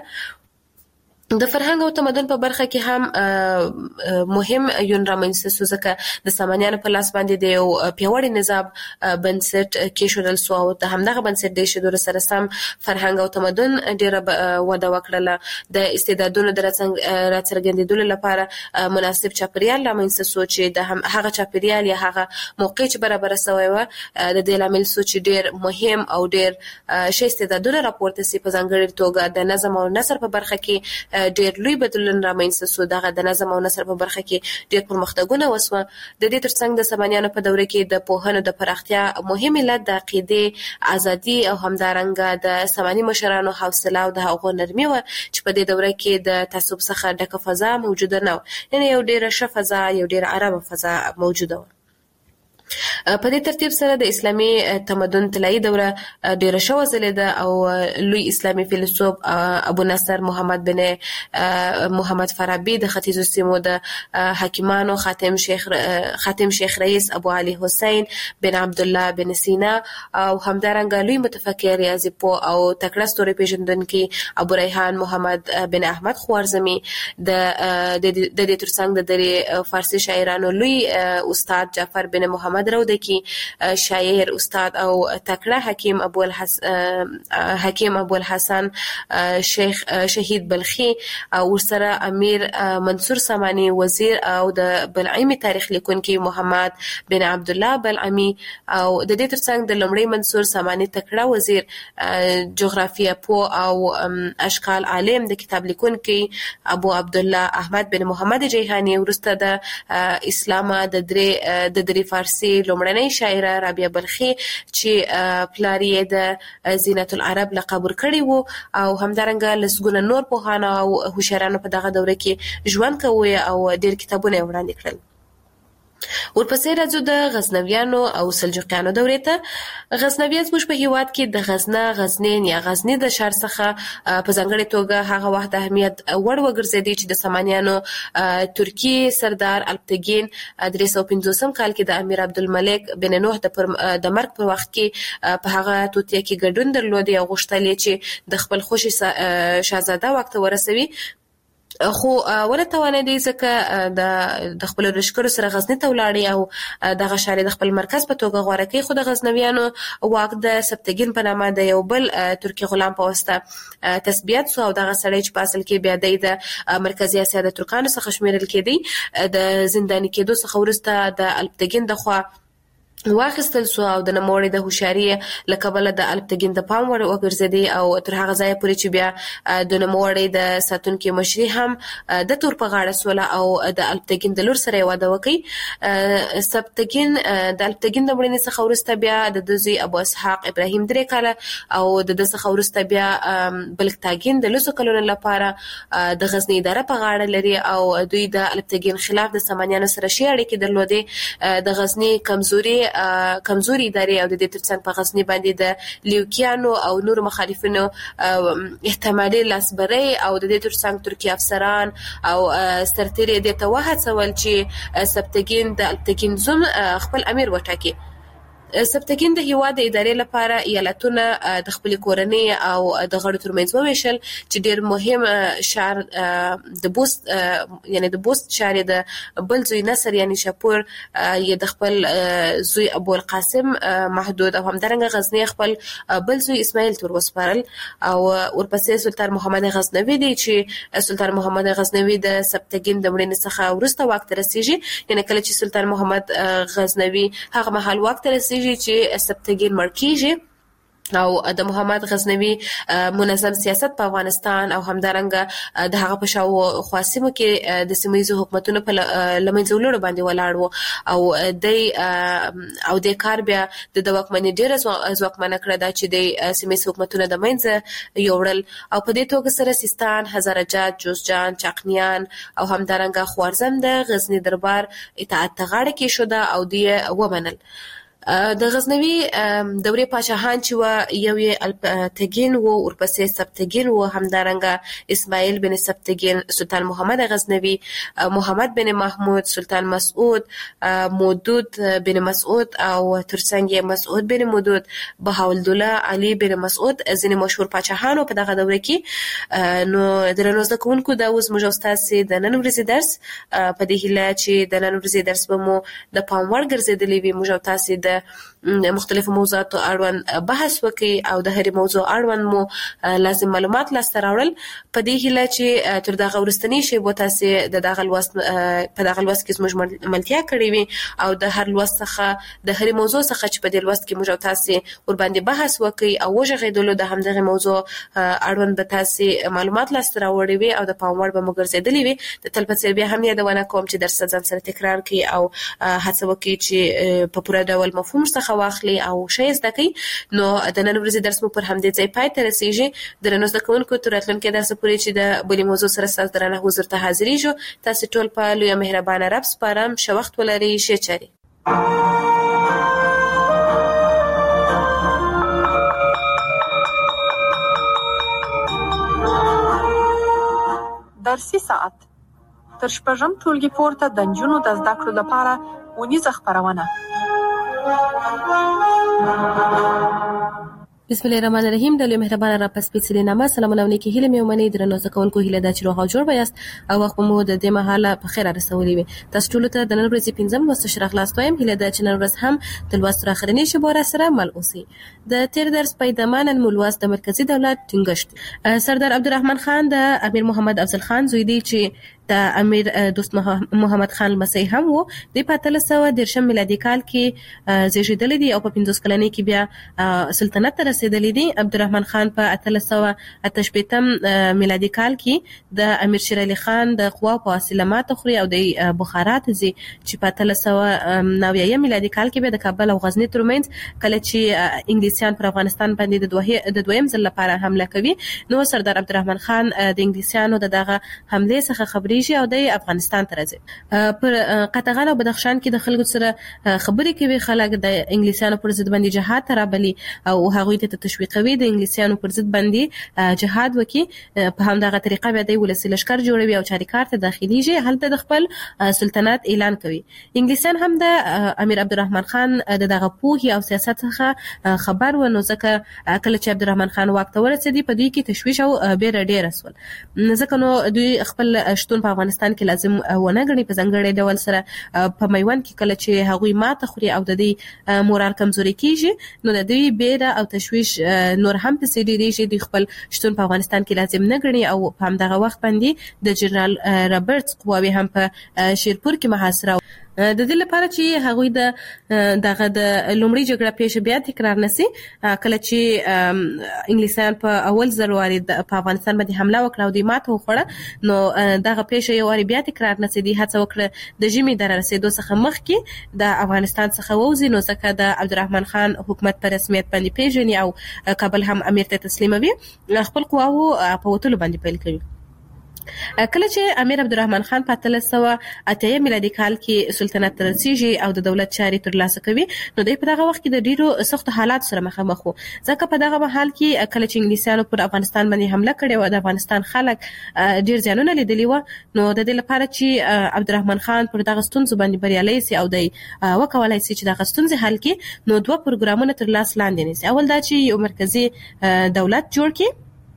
د فرهنګ او تمدن په برخه کې هم مهم یون رامنځته شو ځکه د سامانیانو په لاس باندې د یو پیاوړي نظام بنسټ کېښودل شو او د همدغه بنسټ د ایښودلو سره سم فرهنګ او تمدن ډېره وده وکړله. د استعدادونو د راڅرګندېدلو لپاره مناسب چاپیریال رامنځته شو چې د هغه چاپیریال یا هغه موقع چې برابره شوی وه د دې لامل شو چې ډېر مهم او ډېر ښه استعدادونه راپورته شي. په ځانګړې توګه د نظم او نثر په برخه کې ډېر لوی بدلون رامنځته شو. دغه د نظم او نثر په برخه کې ډېر پرمختګونه وسوه. د دې ترڅنګ د سامانیانو په دوره کې د پوهنو د پراختیا مهم علت د عقیدې ازادي او همدارنګه د ساماني مشرانو حوصله او د هغو نرمي وه چې په دې دوره کې د تعصب څخه ډکه فضا موجوده نه وه یعنې یو ډېره ښه فضا یو ډېره ارامه فضا موجوده وه. په دې ترتیب سره د اسلامي تمدن طلایی دوره ډیره شوه ځلېده او لوی اسلامي فیلسوف ابو نصر محمد بن محمد فارابي د ختیځو سیمو د حکیمانو خاتم شیخ رئیس ابو علي حسین بن عبد الله بن سینا او همدارنګه لوی متفکر ریاضي پوه او تکړه ستوري پیژندونکي ابو ریحان محمد بن احمد خوارزمي د دې ترڅنګ د درې فارسی شاعرانو لوی استاد جعفر بن محمد رودکی شاعر استاد او تکړه حکیم ابو الحسن شیخ شهید بلخي او ورسره امیر منصور سامانی وزیر او د بلعمی تاریخ لیکونکي محمد بن عبد الله بلعمی او د دې ترڅنګ د لومړي منصور سامانی تکړه وزیر جغرافیه پوه او اشکال عالم د کتاب لیکونکي ابو عبد الله احمد بن محمد جیهانی ورسته د اسلام د درې فارسی لومړنۍ شاعره رابعه بلخي چې پلار یې د زینت العرب لقب ورکړی وو او همدارنګه لسګونه نور پوهان او هوښیارانو په دغه دوره کې ژوند کوي او ډېر کتابونه یې وړاندې کړل. ورپسې راځو د غزنویانو او سلجوقیانو دورې ته. غزنویان زموږ په هیواد کې د غزنه، غزنین یا غزنی د ښار څخه په ځانګړې توګه هغه وخت اهمیت وړ وګرځېدی چې د سامانیانو ترکی سردار الپتګین 350 کال کې د امیر عبدالملک بن نوح د مرګ پر وخت کې په هغه توطیه کې ګډون درلودی او غوښتل یې چې د خپل خوشي شاهزاده واک ته ورسوي، خو ونه توانېدی ځکه د خپل لښکرو سره غزنی ته ولاړی او دغه ښار د خپل مرکز په توګه غوره کړ. خو د غزنویانو واک د سبتګین په نامه د یو بل ترکی غلام په واسطه تثبیت سو او دغه سړی چې په اصل کې بیا د مرکزی اسیا د ترکانو څخه شمیرل کېدی د زنداني کېدو څخه وروسته د الپتګین د خوا واخیستل سو او د نوموړي د هوښیارۍ له کبله د الپتګین د پام وړ وګرځېدی او تر هغه ځایه پورې چې بیا د نوموړي د ساتونکي مشري هم د تور په غاړه سوله او د الپتګین د لور سره یې واده وکړي. سبتګین د الپتګین د مړینې څخه وروسته بیا د زوی ابو اسحاق ابراهیم 3 کاله او د څخه وروسته بیا بلکتاګین د 10 کلونو لپاره د غزنی اداره په غاړه لري او دوی د الپتګین خلاف د سامانیانو سره شي اړیکې درلودې. د غزنی کمزوري ادارې او د دې ترڅنګ په غزنی باندې د لیوکیانو او نور مخالفینو احتمالي لاسبري او د دې ترڅنګ ترکی افسران او سرتیري د ته وهڅول چې سبتګین د الپتګین زوم خپل امیر وټاکي. سبتګین د هیواد د ادارې لپاره ایالتونه د خپل کورنۍ او د غړو ترمنځ وویشل چې ډېر مهم شهر د بوست یعنی د بوست شهر د بل زوی نصر یعنی شاپور یې د خپل زوی ابو القاسم محدود او همدارنګه غزنی خپل بل زوی اسماعیل تور وسپارل او ورپسې سلطان محمد غزنوي دی چې سلطان محمد غزنوي د سبتګین د مړینې څخه وروسته واک ته رسیږي. یعنی کله چې سلطان محمد غزنوي هغه مهال واک ته رسیږي چې سبتګین مړ کیږي او د محمد غزنوي منظم سیاست په افغانستان او همدارنګه د هغه په شاوخوا سیمو کې د سیمه‌ییزو حکومتونو په لمنځه وړلو باندې ولاړ وو او د کار بیا د واکمنۍ ډېره ځواکمنه کړه دا چې د سیمه‌ییز حکومتونو د منځه یوړل او په دې توګه سره سیستان، هزارجات، جوزجان، چاقنیان او همدارنګه خوارزم د غزنی دربار اطاعت ته غاړه کېښوده او دوی ومنل. د غزنوي دورې پاچاهان چې و یو یې الپتګین و، ورپسې سبتګین و، همدارنګه اسماعیل بن سبتګین، سلطان محمد غزنوي، محمد بن محمود، سلطان مسعود، مودود بن مسعود او ترڅنګ یې مسعود بن مودود، بهاءالدوله علي بن مسعود ځینې مشهور پاچاهانو په دغه دوره کې. نو درنو زده کوونکو دا اوس موږ ستاسو د نن ورځې درس په دې هیله چې د نن ورځې درس به مو د پام وړ ګرځېدلی وي. موږ تاسو د مختلفو موضوعاتو اړوند بحث وکړي او د هرې موضوع اړوند مو لازم معلومات لاسته راوړل په دې هیله چې تر دغه وروستنی شیبو تاسو د دغه لوست په دغه لوست کې زموږ ملتیا کړې وي او د هر لوست څخه د هرې موضوع څخه چې په دې لوست کې موږ تاسو ور باندې بحث وکړي او وژغېدلو د همدغه موضوع اړوند به تاسو معلومات لاسته راوړي وي او د پام وړ به مو ګرځېدلی وي. د تل په څیر بیا هم یادونه کوم چې درس ځان سره تکرار کړئ او هڅه وکړئ چې په پوره ډول مفهوم څخه واخلي او شی زده کړئ. نو د نن ورځې درس مو پر همدې ځای پای ته رسیږي. درنو زده کوونکو تر راتلونکي درس پورې چې د بلې موضوع سره ستاسو درنه حضور ته حاضرېږو. تاسو ټول په لویه مهربانه رب سپارم. ښه وخت ولرئ. ښه چارې. درسي ساعت تر شپږم ټولګي پورته د نجونو د زده کړو لپاره ونیزه خپرونه. بسم الله الرحمن الرحیم. د مهربان را پس پیڅلې نامه سلامونه ونکي هیله مې ومني درنو زکونکو هیله د چروغ او جوړ بیاست او وخت مو د دې مهاله په خیر رسولې وي. تاسو ټول ته د نن ورځې 5م لوست شرح خلاصوم. هیله د چنل ورځ هم د لوست راخرنې شبوره سره مل اوسي. د تیر درس پیدامان الملواز د مرکزی دولت ټینګشت سردار عبدالرحمن خان د امیر محمد افضل خان زوی دی چې د امیر دوست محمد خان مسیح هم وو. د 1313 میلادي کال کې زیږیدل دي او په 15 کلنۍ کې بیا سلطنت ته رسیدلی دي. عبدالرحمن خان په 1388 میلادي کال کې د امیر شیر علي خان د قوا په وسیله ماته خوري او د بخارا ته ځي چې په 1390 میلادي کال کې به د کابل او غزنی ترمنځ کله چې انګلیسیان پر افغانستان باندې د دویم ځل لپاره حمله کوي نو سردار عبدالرحمن خان د انګلیسیانو دغه حمله څخه خبري او د افغانستان ته راځي. پر قطغان او بدخشان کې د خلکو سره خبرې کوي. خلک د انګلیسیانو پر ضد باندې جهاد ترابلي او هغوی ته تشویقوي د انګلیسیانو پر ضد باندې جهاد وکي. په همدغه طریقه بیا د ولسی لشکر جوړوي او چاریکار ته داخليږي. هلته د خپل سلطنت اعلان کوي. انګلیسیان هم د امیر عبدالرحمن خان دغه پوهې او سیاست څخه خبر ونه ځکه کله چې عبدالرحمن خان واک ته ورسېدی په دوی کې تشویش او بیره ډیر اسول ځکه نو دوی خپل شتون په افغانستان کې لازم ونه غني. په ځنګړې ډول سره په میوند کې کله چې هغوی ماته خوري او د دې مورال کمزوري کیږي نو د دې بیره او تشویش نور هم په سیډي ریږي. د خپل شتون په افغانستان کې لازم نه غني او په همدغه وخت باندې د جنرال رابرټس قواوی هم په شیرپور کې محاصره د دې لپاره چې هغوی دغه د لومړی جګړه پیښه بیا تکرار نشي. کله چې انګلیسان په اول ځل واري په افغانستان باندې حمله وکړه او د ماته وخوړه نو دغه پیښه یو واري بیا تکرار نشي. د هڅه وکړه د ژمي در رسیدو څخه مخکې د افغانستان څخه ووځي نو ځکه د عبدالرحمن خان حکومت په رسمیت باندې پیژني او کابل هم امیر ته تسلیموي. خپل قواو په وټلو باندې پیل کوي. کله چې امیر عبدالرحمن خان په 1380 میلادي کال کې سلطنت ته رسیږي او د دولت چارې ترلاسه کوي نو دوی په دغه وخت کې د ډیرو سخت حالات سره مخامخ وو ځکه په دغه مهال کې کله چې انګلیسانو پر افغانستان باندې حمله کړې و د افغانستان خلک ډیر ځانونه لیدلی و نو د دې لپاره چې عبدالرحمن خان پر دغه ستونزو باندې بریالي سي او د وکولای سي چې دغه ستونزې حل کړي نو دوه پروګرامونه تر لاس لاندې نیسي. اول دا چې یو مرکزی دولت جوړ کړي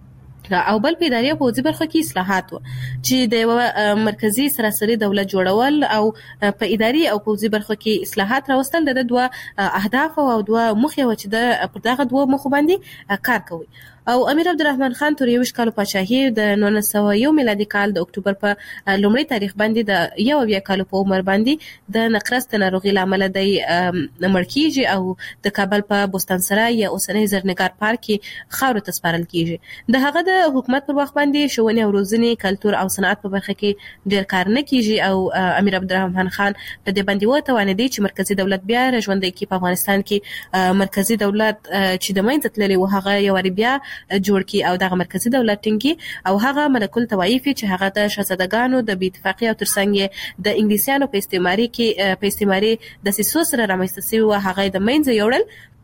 او بل په اداري او پوځي برخه کې اصلاحات و چې د مرکزی سراسري دولت جوړول او په اداري او پوځي برخه کې اصلاحات راوستل د دوه اهداف او دوه موخې و چې د پر دغه دوه موخو باندې کار کوي. او امیر عبدالرحمن خان تر 20 کال پاچاهي د 1901 میلادي کال د اکتوبر په لومړی تاریخ باندې د 1 کال په عمر باندې د نقرس ناروغي لامل د مړ کیږي او د کابل په بوستان سرای یا اوسنۍ زرنګار پارک کې خاور ته سپارل کیږي. د هغه د حکومت پر وخت باندې شوونې او روزنې کلچر او صنعت په برخه کې ډیر کار نه کیږي او امیر عبدالرحمن خان په دې باندې وته ونه دي چې مرکزی دولت بیا راژوندې کی په افغانستان کې مرکزی دولت چې د مینځ تللی و هغه یو بیا جوړ کی او دغه مرکزی دولت ټینګي او هغه ملک الطوایفي چې هغه د شاهزادګانو د بې اتفاقۍ او ترڅنګ د انګلیسیانو په استعماري د سیسو سره رامنځته شوی و هغه د مینځ یوړل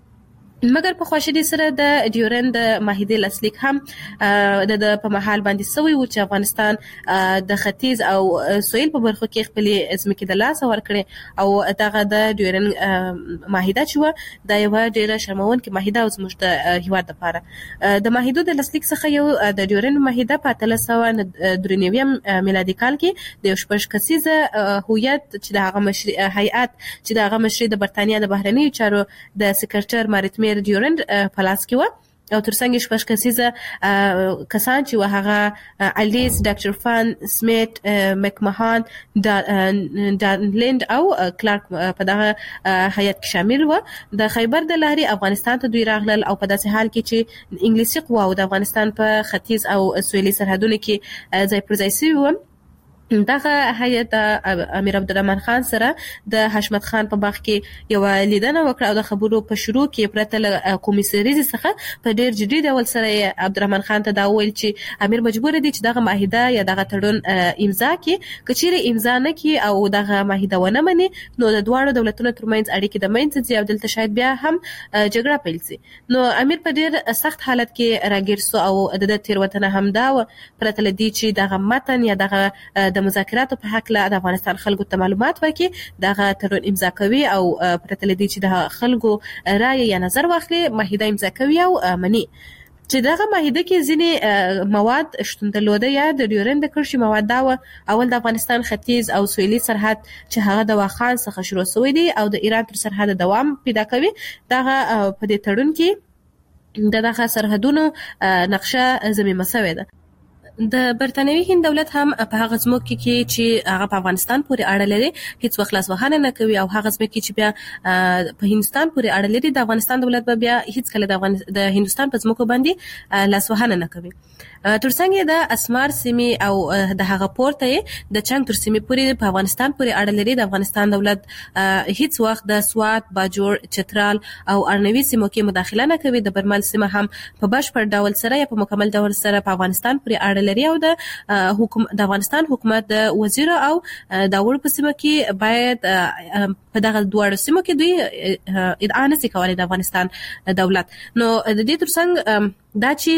مګر په خوشدي سره د ډیورند معاهده لاسلیک هم د په محل باندې سوی و چې افغانستان د ختیځ او سویل په برخو کې خپل ځمکې د لاس ورکړي او دغه د ډیورند معاهده چې و د یو ډیره شرمونکې معاهده او زموږ د هیواد لپاره د معاهده د لاسلیک څخه یو د ډیورند معاهده په 1393 میلادي کال کې د شپږ کسیزه هویت چې د هغه مشري هیئات چې د هغه مشري د برتانیا د بهرنیو چارو د سکرټر مارټمیر ډیورند پلاس کې و او ترڅنګ شپږ کسیزه کسان چې هغه الیس ډاکټر فان سمیت مکمهان دانلند او کلارک په دغه هیئت کې شامل و. د خیبر د لارې افغانستان ته دوی راغلل او په داسې حال کې چې انګلیسي قواو د افغانستان په ختیځ او سویلي سرحدونو کې ځای پر ځای شوي و دغه هیئت امیر عبدالرحمن خان سره د حشمت خان په باغ کې یو لیدنه وکړه او د خبرو په شروع کې پرته له قومي سریزې څخه په ډیر جدي ډول سره عبدالرحمن خان ته دا ویل چې امیر مجبور دی چې دغه معاهده یا دغه تړون امضا کړي. که چیرې امضا نه کړي او دغه معاهده ونه مني نو د دواړو دولتونو ترمنځ اړیکې د منځ ځي او دلته شاید بیا هم جګړه پیل شي. نو امیر په ډیر سخت حالت کې راګیر سو او د تیروتنه هم دا پرته له دې چې دغه متن یا دغه د مذاکراتو په حق له افغانستان خلکو ته معلومات ورکړي دغه تړون امضا کوي او پرته له دې چې د خلکو رائے یا نظر واخلي معاهده امضا کوي او مني. چې دغه معاهده کې ځینې مواد شتون درلوده یا د ډیورند کرښې مواد دا اول د افغانستان ختیځ او سویلي سرحد چې هغه د واخان څخه شروع شوی دی او د ایران تر سرحد دوام پیدا کوي. دغه په دې تړون کې دغه سرحدونو نقشه ضمیمه شوې ده. د برتانوي هند دولت هم په هغه ځمکو کې چې هغه په افغانستان پورې اړه لري هیڅ وخت لاسوهنه نه کوي او هغه ځمکې چې بیا په هندستان پورې اړه لري د افغانستان دولت به بیا هیڅ کله د هندستان په ځمکو باندې لاسوهنه نه کوي. ترڅنګ د اسمار سیمې او د هغه پورته د چنګ تر سیمې پورې په افغانستان پورې اړه لري. د افغانستان دولت هیڅ وخت د سوات، باجوړ، چترال او ارنوي سیمو کې مداخله نه کوي. د برمل سیمه هم په بشپړ ډول سره یا په مکمل ډول سره په افغانستان پورې اړه لري او د افغانستان حکومت د وزیر او د وړ په سیمه کې باید په دغه دوه سیمو کې دوی ادعا نشي کولای د افغانستان دولت. نو د دې ترڅنګ دا چې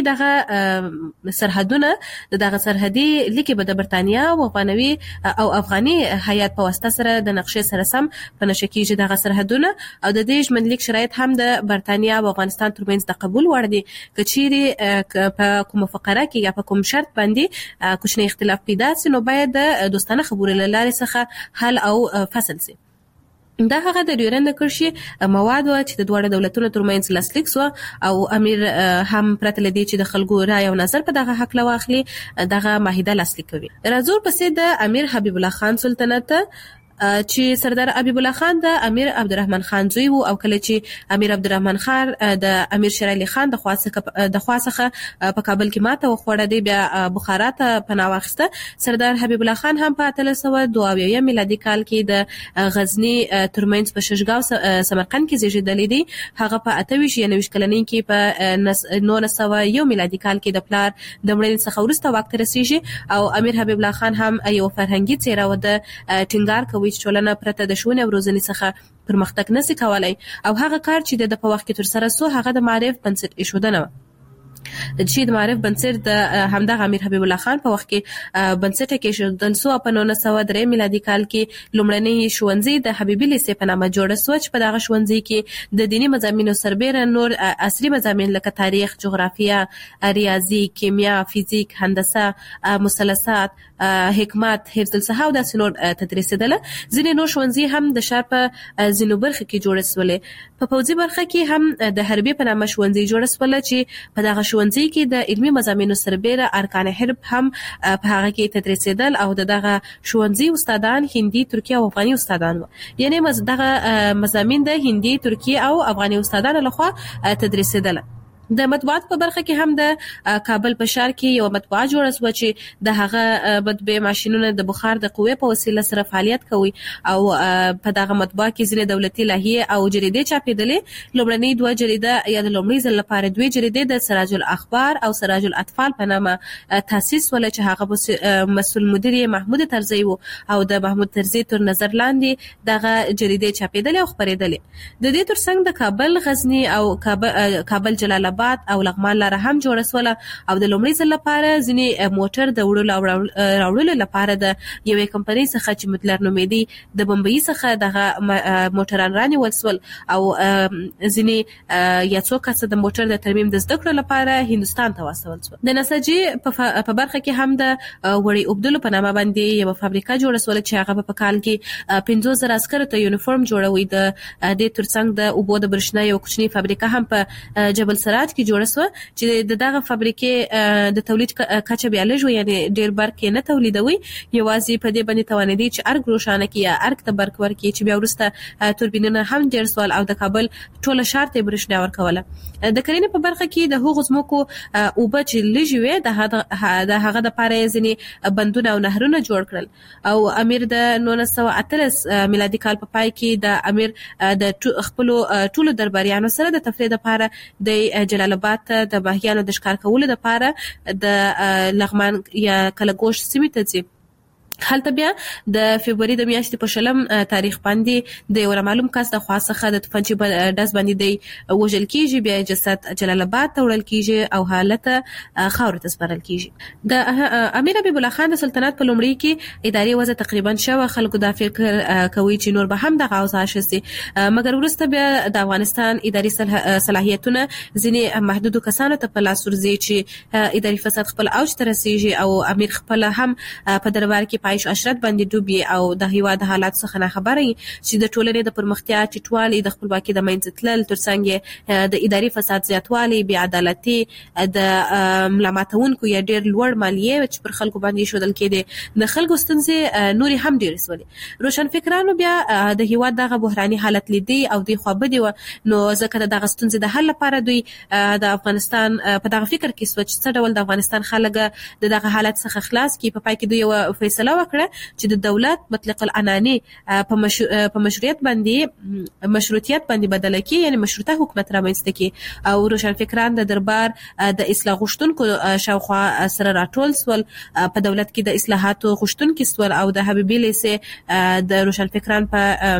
دغه سرحدونه دغه سرحدي لیکي به د برتانیا او افغانوي او افغاني هیئت په واسطه سره د نقشې سره سم په نشه کېږي دغه سرحدونه او د دې ژمنلیک شرایط هم د برتانیا او افغانستان ترمنځ د قبول وړ دي. که چیرې په کوم فقره کې یا په کوم شرط باندې کوچنی اختلاف پیدا شي نو باید د دوستانه خبرو له لارې څخه حل او فصل شي. دا هغه د ډیورند کرښې مواد و چې د دوه دولتونو ترمنځ لاسلیک شو او امیر هم پرته له دې چې د خلکو رائے او نظر په دغه حق لواخلي دغه معاهده لاسلیک کوي. راځو پسې د امیر حبیب الله خان سلطنت چې سردار حبیب الله خان د امیر عبدالرحمن خان زوی وو او کله چې امیر عبدالرحمن خان د امیر شیر علي خان د خواڅخه په کابل کې ماته وخوړه دی بیا بخارا ته پناه واخیسته. سردار حبیب الله خان هم په 1322 میلادي کال کې د غزنی ترمنځ په ششګاو سمرقند کې زیږیدلی دی. هغه په 28 یا 29 کلنۍ کې په 1901 میلادي کال کې د پلار د مړینې څخه وروسته واک ته رسیږي او امیر حبیب الله خان هم یو فرهنګي څیره و د ټینګار کوي چې ټولنه پرته د ښوونې او روزنې څخه پرمختګ نشي کولای او هغه کار چې د په وخت کې تر سره سو هغه د معرف بنسټ ایښودنه چې د معرف بنسټ د همدغه امیر حبیب الله خان په وخت کې بنسټ کې شودل سو په 1903 میلادي کال کې لومړنی ښوونځي د حبیبي لیسې په نامه جوړ شو چې په دغه ښوونځي کې د دینی مضامینو سربېره نور عصري مضامین لکه تاریخ، جغرافیه، ریاضي، کیمیا، فزیک، هندسه، مثلثات، حکمت، حفظ الصحه او داسې نور تدریسېدل. ځینې نور ښوونځي هم د ښار په ځینو برخو کې جوړ شول. په پوځي برخه کې هم د حربي په نامه ښوونځي جوړ شول چې په دغه ښوونځي کې د علمي مضامینو سربېره ارکان حرب هم په هغه کې تدریسېدل او دغه ښوونځي استادان هندي، ترکی او افغاني استادان وو. یعنی دغه مضامین د هندي، ترکی او افغاني استادانو لخوا تدریسېدل. د مطبوعات په برخه کې هم د کابل په ښار کې یو مطبوعه جوړه شوه چې د هغه مطبعې ماشینونه د بخار د قوې په وسیله سره فعالیت کوي او په دغه مطبوعه کې ځینې دولتي لایحې او جریدې چاپېدلې. لومړنۍ دوه جریده یا د لومړي ځل لپاره دوې جریدې د سراج الاخبار او سراج الاطفال په نامه تاسیس شول چې هغه مسؤل مدیر محمود طرزي و او د محمود طرزي تر نظر لاندې دغه جریدې چاپېدلې او خپرېدلې. د دې ترڅنګ د کابل، غزنی او کابل جلال او لغمان لاره هم جوړه سوله او د لومړي ځل لپاره ځینې موټر د وړلو او راوړلو لپاره د یوې کمپنۍ څخه چې مدلر نومېدی د بمبئی څخه دغه موټران رانیول سول او ځینې یا څو کسه د موټر د ترمیم د زده کړو لپاره هندستان ته واستول سول. د نساجي په برخه کې هم د وړي اوبدلو په نامه باندې یو فابریکه جوړه سول چې هغه په کال کې 50,000 عسکرو ته یونیفورم جوړوي. د دې ترڅنګ د اوبو د برښنا یو کوچنی فابریکه هم په جبل سراج رواج کې جوړ شو چې دغه فابریکې د تولید کچه بیا لږ یعنی ډیر برق نه تولیدوي یوازې په دې باندې توانېدي چې ارګ روښانه کړي یا ارګ ته برق ورکړي چې بیا وروسته توربینونه هم ډیر سوال او د کابل ټوله ښار ته برېښنا ورکوله د کرنې په برخه کې د هغو ځمکو اوبه چې لږ وي د هغه د پاره ځینې بندونه او نهرونه جوړ کړل او امیر د 1918 میلادي کال په پای کې د امیر د خپل ټولو درباریانو سره د تفریح لپاره د جلال آباد د ماهیانو د ښکار کولو لپاره د لغمان یا کلګوش سیمې ته ځي هلته بیا د فبرवरी د میاشتې په شلم تاریخ باندې د یو معلوم کس د خاصه د تفنجي داس باندې دی وژل کیږي بیا جسد جلال آباد ته وړل کیږي او حالت خاور ته سپارل کیږي د امیر حبیب الله خان د سلطنت په لومړي کې اداري وضع تقریبا شوه خلکو د فکر کوي چې نور به هم د غوځا شي مګر وروسته بیا د افغانستان اداري صلاحیتونه ځینې محدود کسانو ته په لاس ورځي چې اداري فساد خپل اوج ته رسیږي او امیر خپل هم په دربار کې پایش اشرت باندې ډوبي او د هیواد حالات څخه نه خبري چې د ټولنې د پرمختیا ټیټوالي د خپلواکي د منځ تلل ترڅنګ د اداري فساد زیاتوالي بې عدالتي د ملامتونکو یا ډېر لوړ مالیه چې پر خلکو باندې شودل کېده د خلکو ستونزې نوري هم ډېر سولې روشن فکرانو بیا د هیواد دغه بحراني حالت لیدي او د خوابه دی نو ځکه دغه ستونزې د حل لپاره دوی د افغانستان په دغه فکر کې سوچ څه ډول د افغانستان خلک دغه حالت څخه خلاص کی په پای کې دوی فیصله وکړه چې د دولت مطلق العنانی په مشروعیت باندې بدل کی یعنی مشروطه حکومت رامنځته کی او روشن فکران د دربار د اصلاح غوښتونکو شاوخوا سره راټول سول په دولت کې د اصلاحاتو غوښتونکو سول او د حبیبي لیسه د روشن فکران په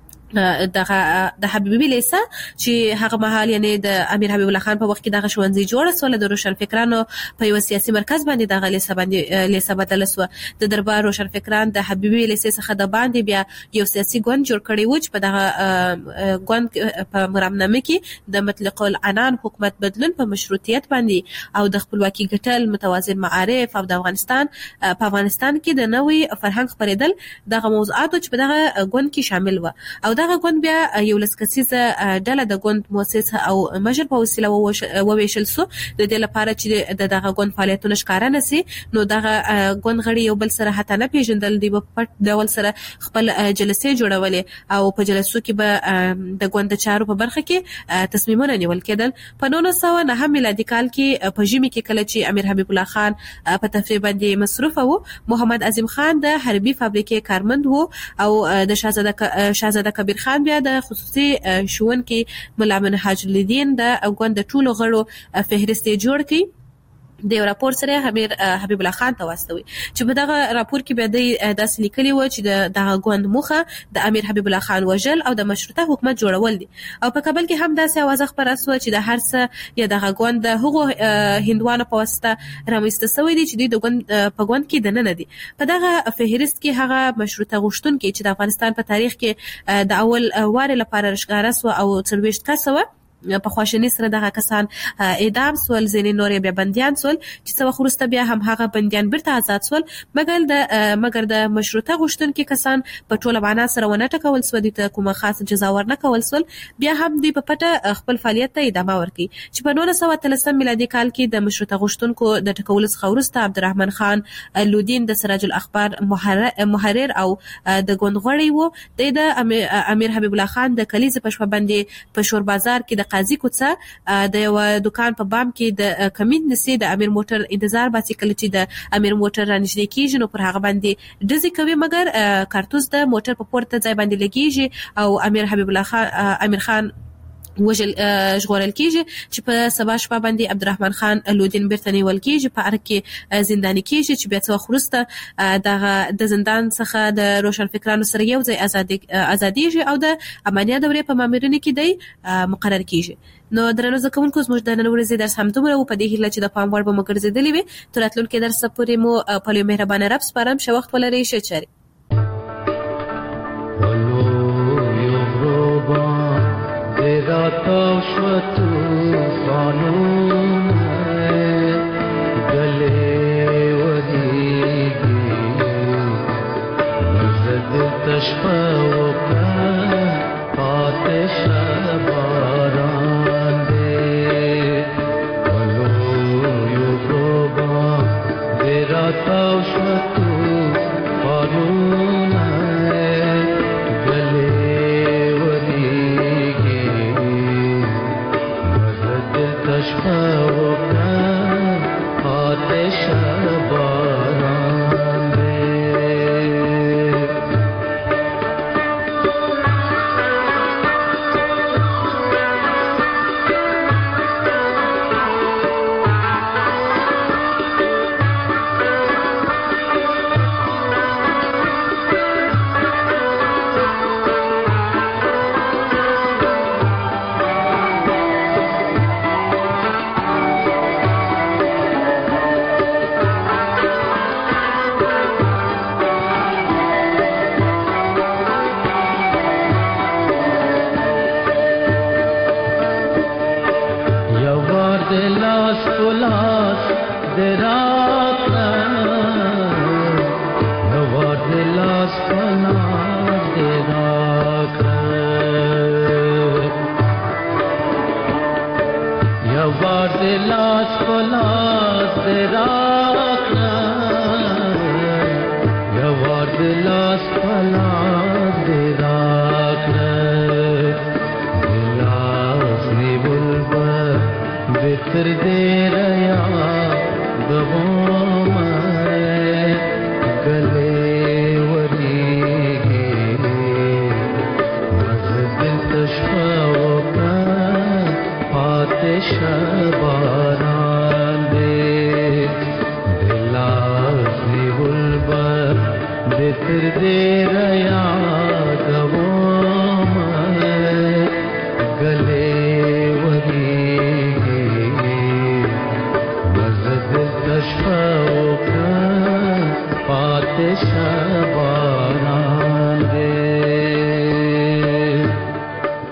د حبیبي لیسه چې هغه مهال یعنی د امیر حبیب الله خان په وخت کې دغه ښوونځي جوړ سول د روشن فکرانو په یو سیاسي مرکز باندې دغه لیسه بدل سو د دربار روشن فکران د حبیبي لیسه څخه د باندې بیا یو سیاسي ګوند جوړ کړی و چې په دغه ګوند په مرامنامه کې د مطلق العنان حکومت بدلون په مشروطیت باندې او د خپلواکي ګټل متوازن معارف او د افغانستان کې د نوې فرهنګ خپرېدل دغه موضوعات چې په دغه ګوند کې شامل و او دغه ګوند بیا یو لسکسیزه ډله د ګوند مؤسس او مشر په وسیله وویشل سو د دې لپاره چې دغه ګوند فعالیتونه ښکارا نسی نو دغه ګوند غړي یو بل سره حتی نه پیژندل دی په پټ ډول سره خپل جلسې جوړولې او په جلسو کې به د ګوند چارو په برخه کې تصمیمونه نیول کېدل په 1909 میلادي کال کې په ژمي کې کله چې امیر حبیب الله خان په تفریح باندې مصروف وو محمد عظیم خان د حربي فابریکې کارمند وو او د شاهزاده کبیر خان بیا د خصوصي ښوونکي ملا منهاج الدین د ګوند ټولو غړو فهرست جوړ کړي د یو راپور سره امیر حبیب الله خان ته واستوي چې په دغه راپور کې به د داسې لیکلي و چې دغه ګوند موخه د امیر حبیب الله خان وژل او د مشروطه حکومت جوړول دي او په کابل کې هم داسې आवाज خبره شو چې د هر څه یا دغه ګوند د هغو هندوانو په واسطه رامنځته شوی دي چې د ګوند په ګوند کې دننه دي په دغه فهرست کې هغه مشروطه غوښتونکي چې د افغانستان په تاریخ کې د اول واره لپاره رشګاره سو او 40 کسه په خواشنی سره دغه کسان اعدام سول ځینې نورې بیا بنديان سول چې څو خورسته بیا هم هغه بنديان بیرته آزاد سول مګر د مشروطه غوښتونکو کسان په ټوله معنا سره ونه ټکول سو د کومه خاص جزا ورنه کول سول بیا هم دوی په پټه خپل فعالیت ته ادامه ورکړي چې په 1913 میلادي کال کې د مشروطه غوښتونکو د ټکول څخه وروسته عبدالرحمن خان لودین د سراج الاخبار محرر او د ګوندغړی وو د امیر حبیب الله خان د کلیزه په شپه باندې په شور بازار کې د قاضي کوڅه د یو دکان په بام کې د کمین نسی د امیر موټر انتظار باسي کله چې د امیر موټر رانږدې کیږي نو پر هغه باندې ډزې کوي مګر کارتوس د موټر په پورته ځای باندې لګیږي او امیر حبیب الله خان امیر خان وجل ژغورل کیږي چې په سبا شپه باندې عبدالرحمن خان لودین بیرته نیول کیږي په ارګ کې زنداني کیږي چې بیا څو خورسته د زندان څخه د روشن فکرانو سره یو ځای ازاديږي او د امانیه دورې په مامورینو کې دی مقرر کیږي نو درنو زکونکو زموږ د نن ورځې درس هم دومره په دې هیله چې د پام وړ به مګرځېدلې وي تر راتلونکي درس پورې مو په لوی مهربانه رب سپارم شه وخت ولرئ شه چاري रातों तूफानों में गले वदीगी मज़द तशफ़ो का आतिश बारान दे لاس پلاس دراکا یوار دے لاس پلاس دراکا یوار دے لاس پلاس دراکا یوار دے لاس پلاس دراکا بتر دے ریا گبوں میں گلے وری گے مذہب تشفاو کا پاتش باران دے دلازی بلبر بتر دے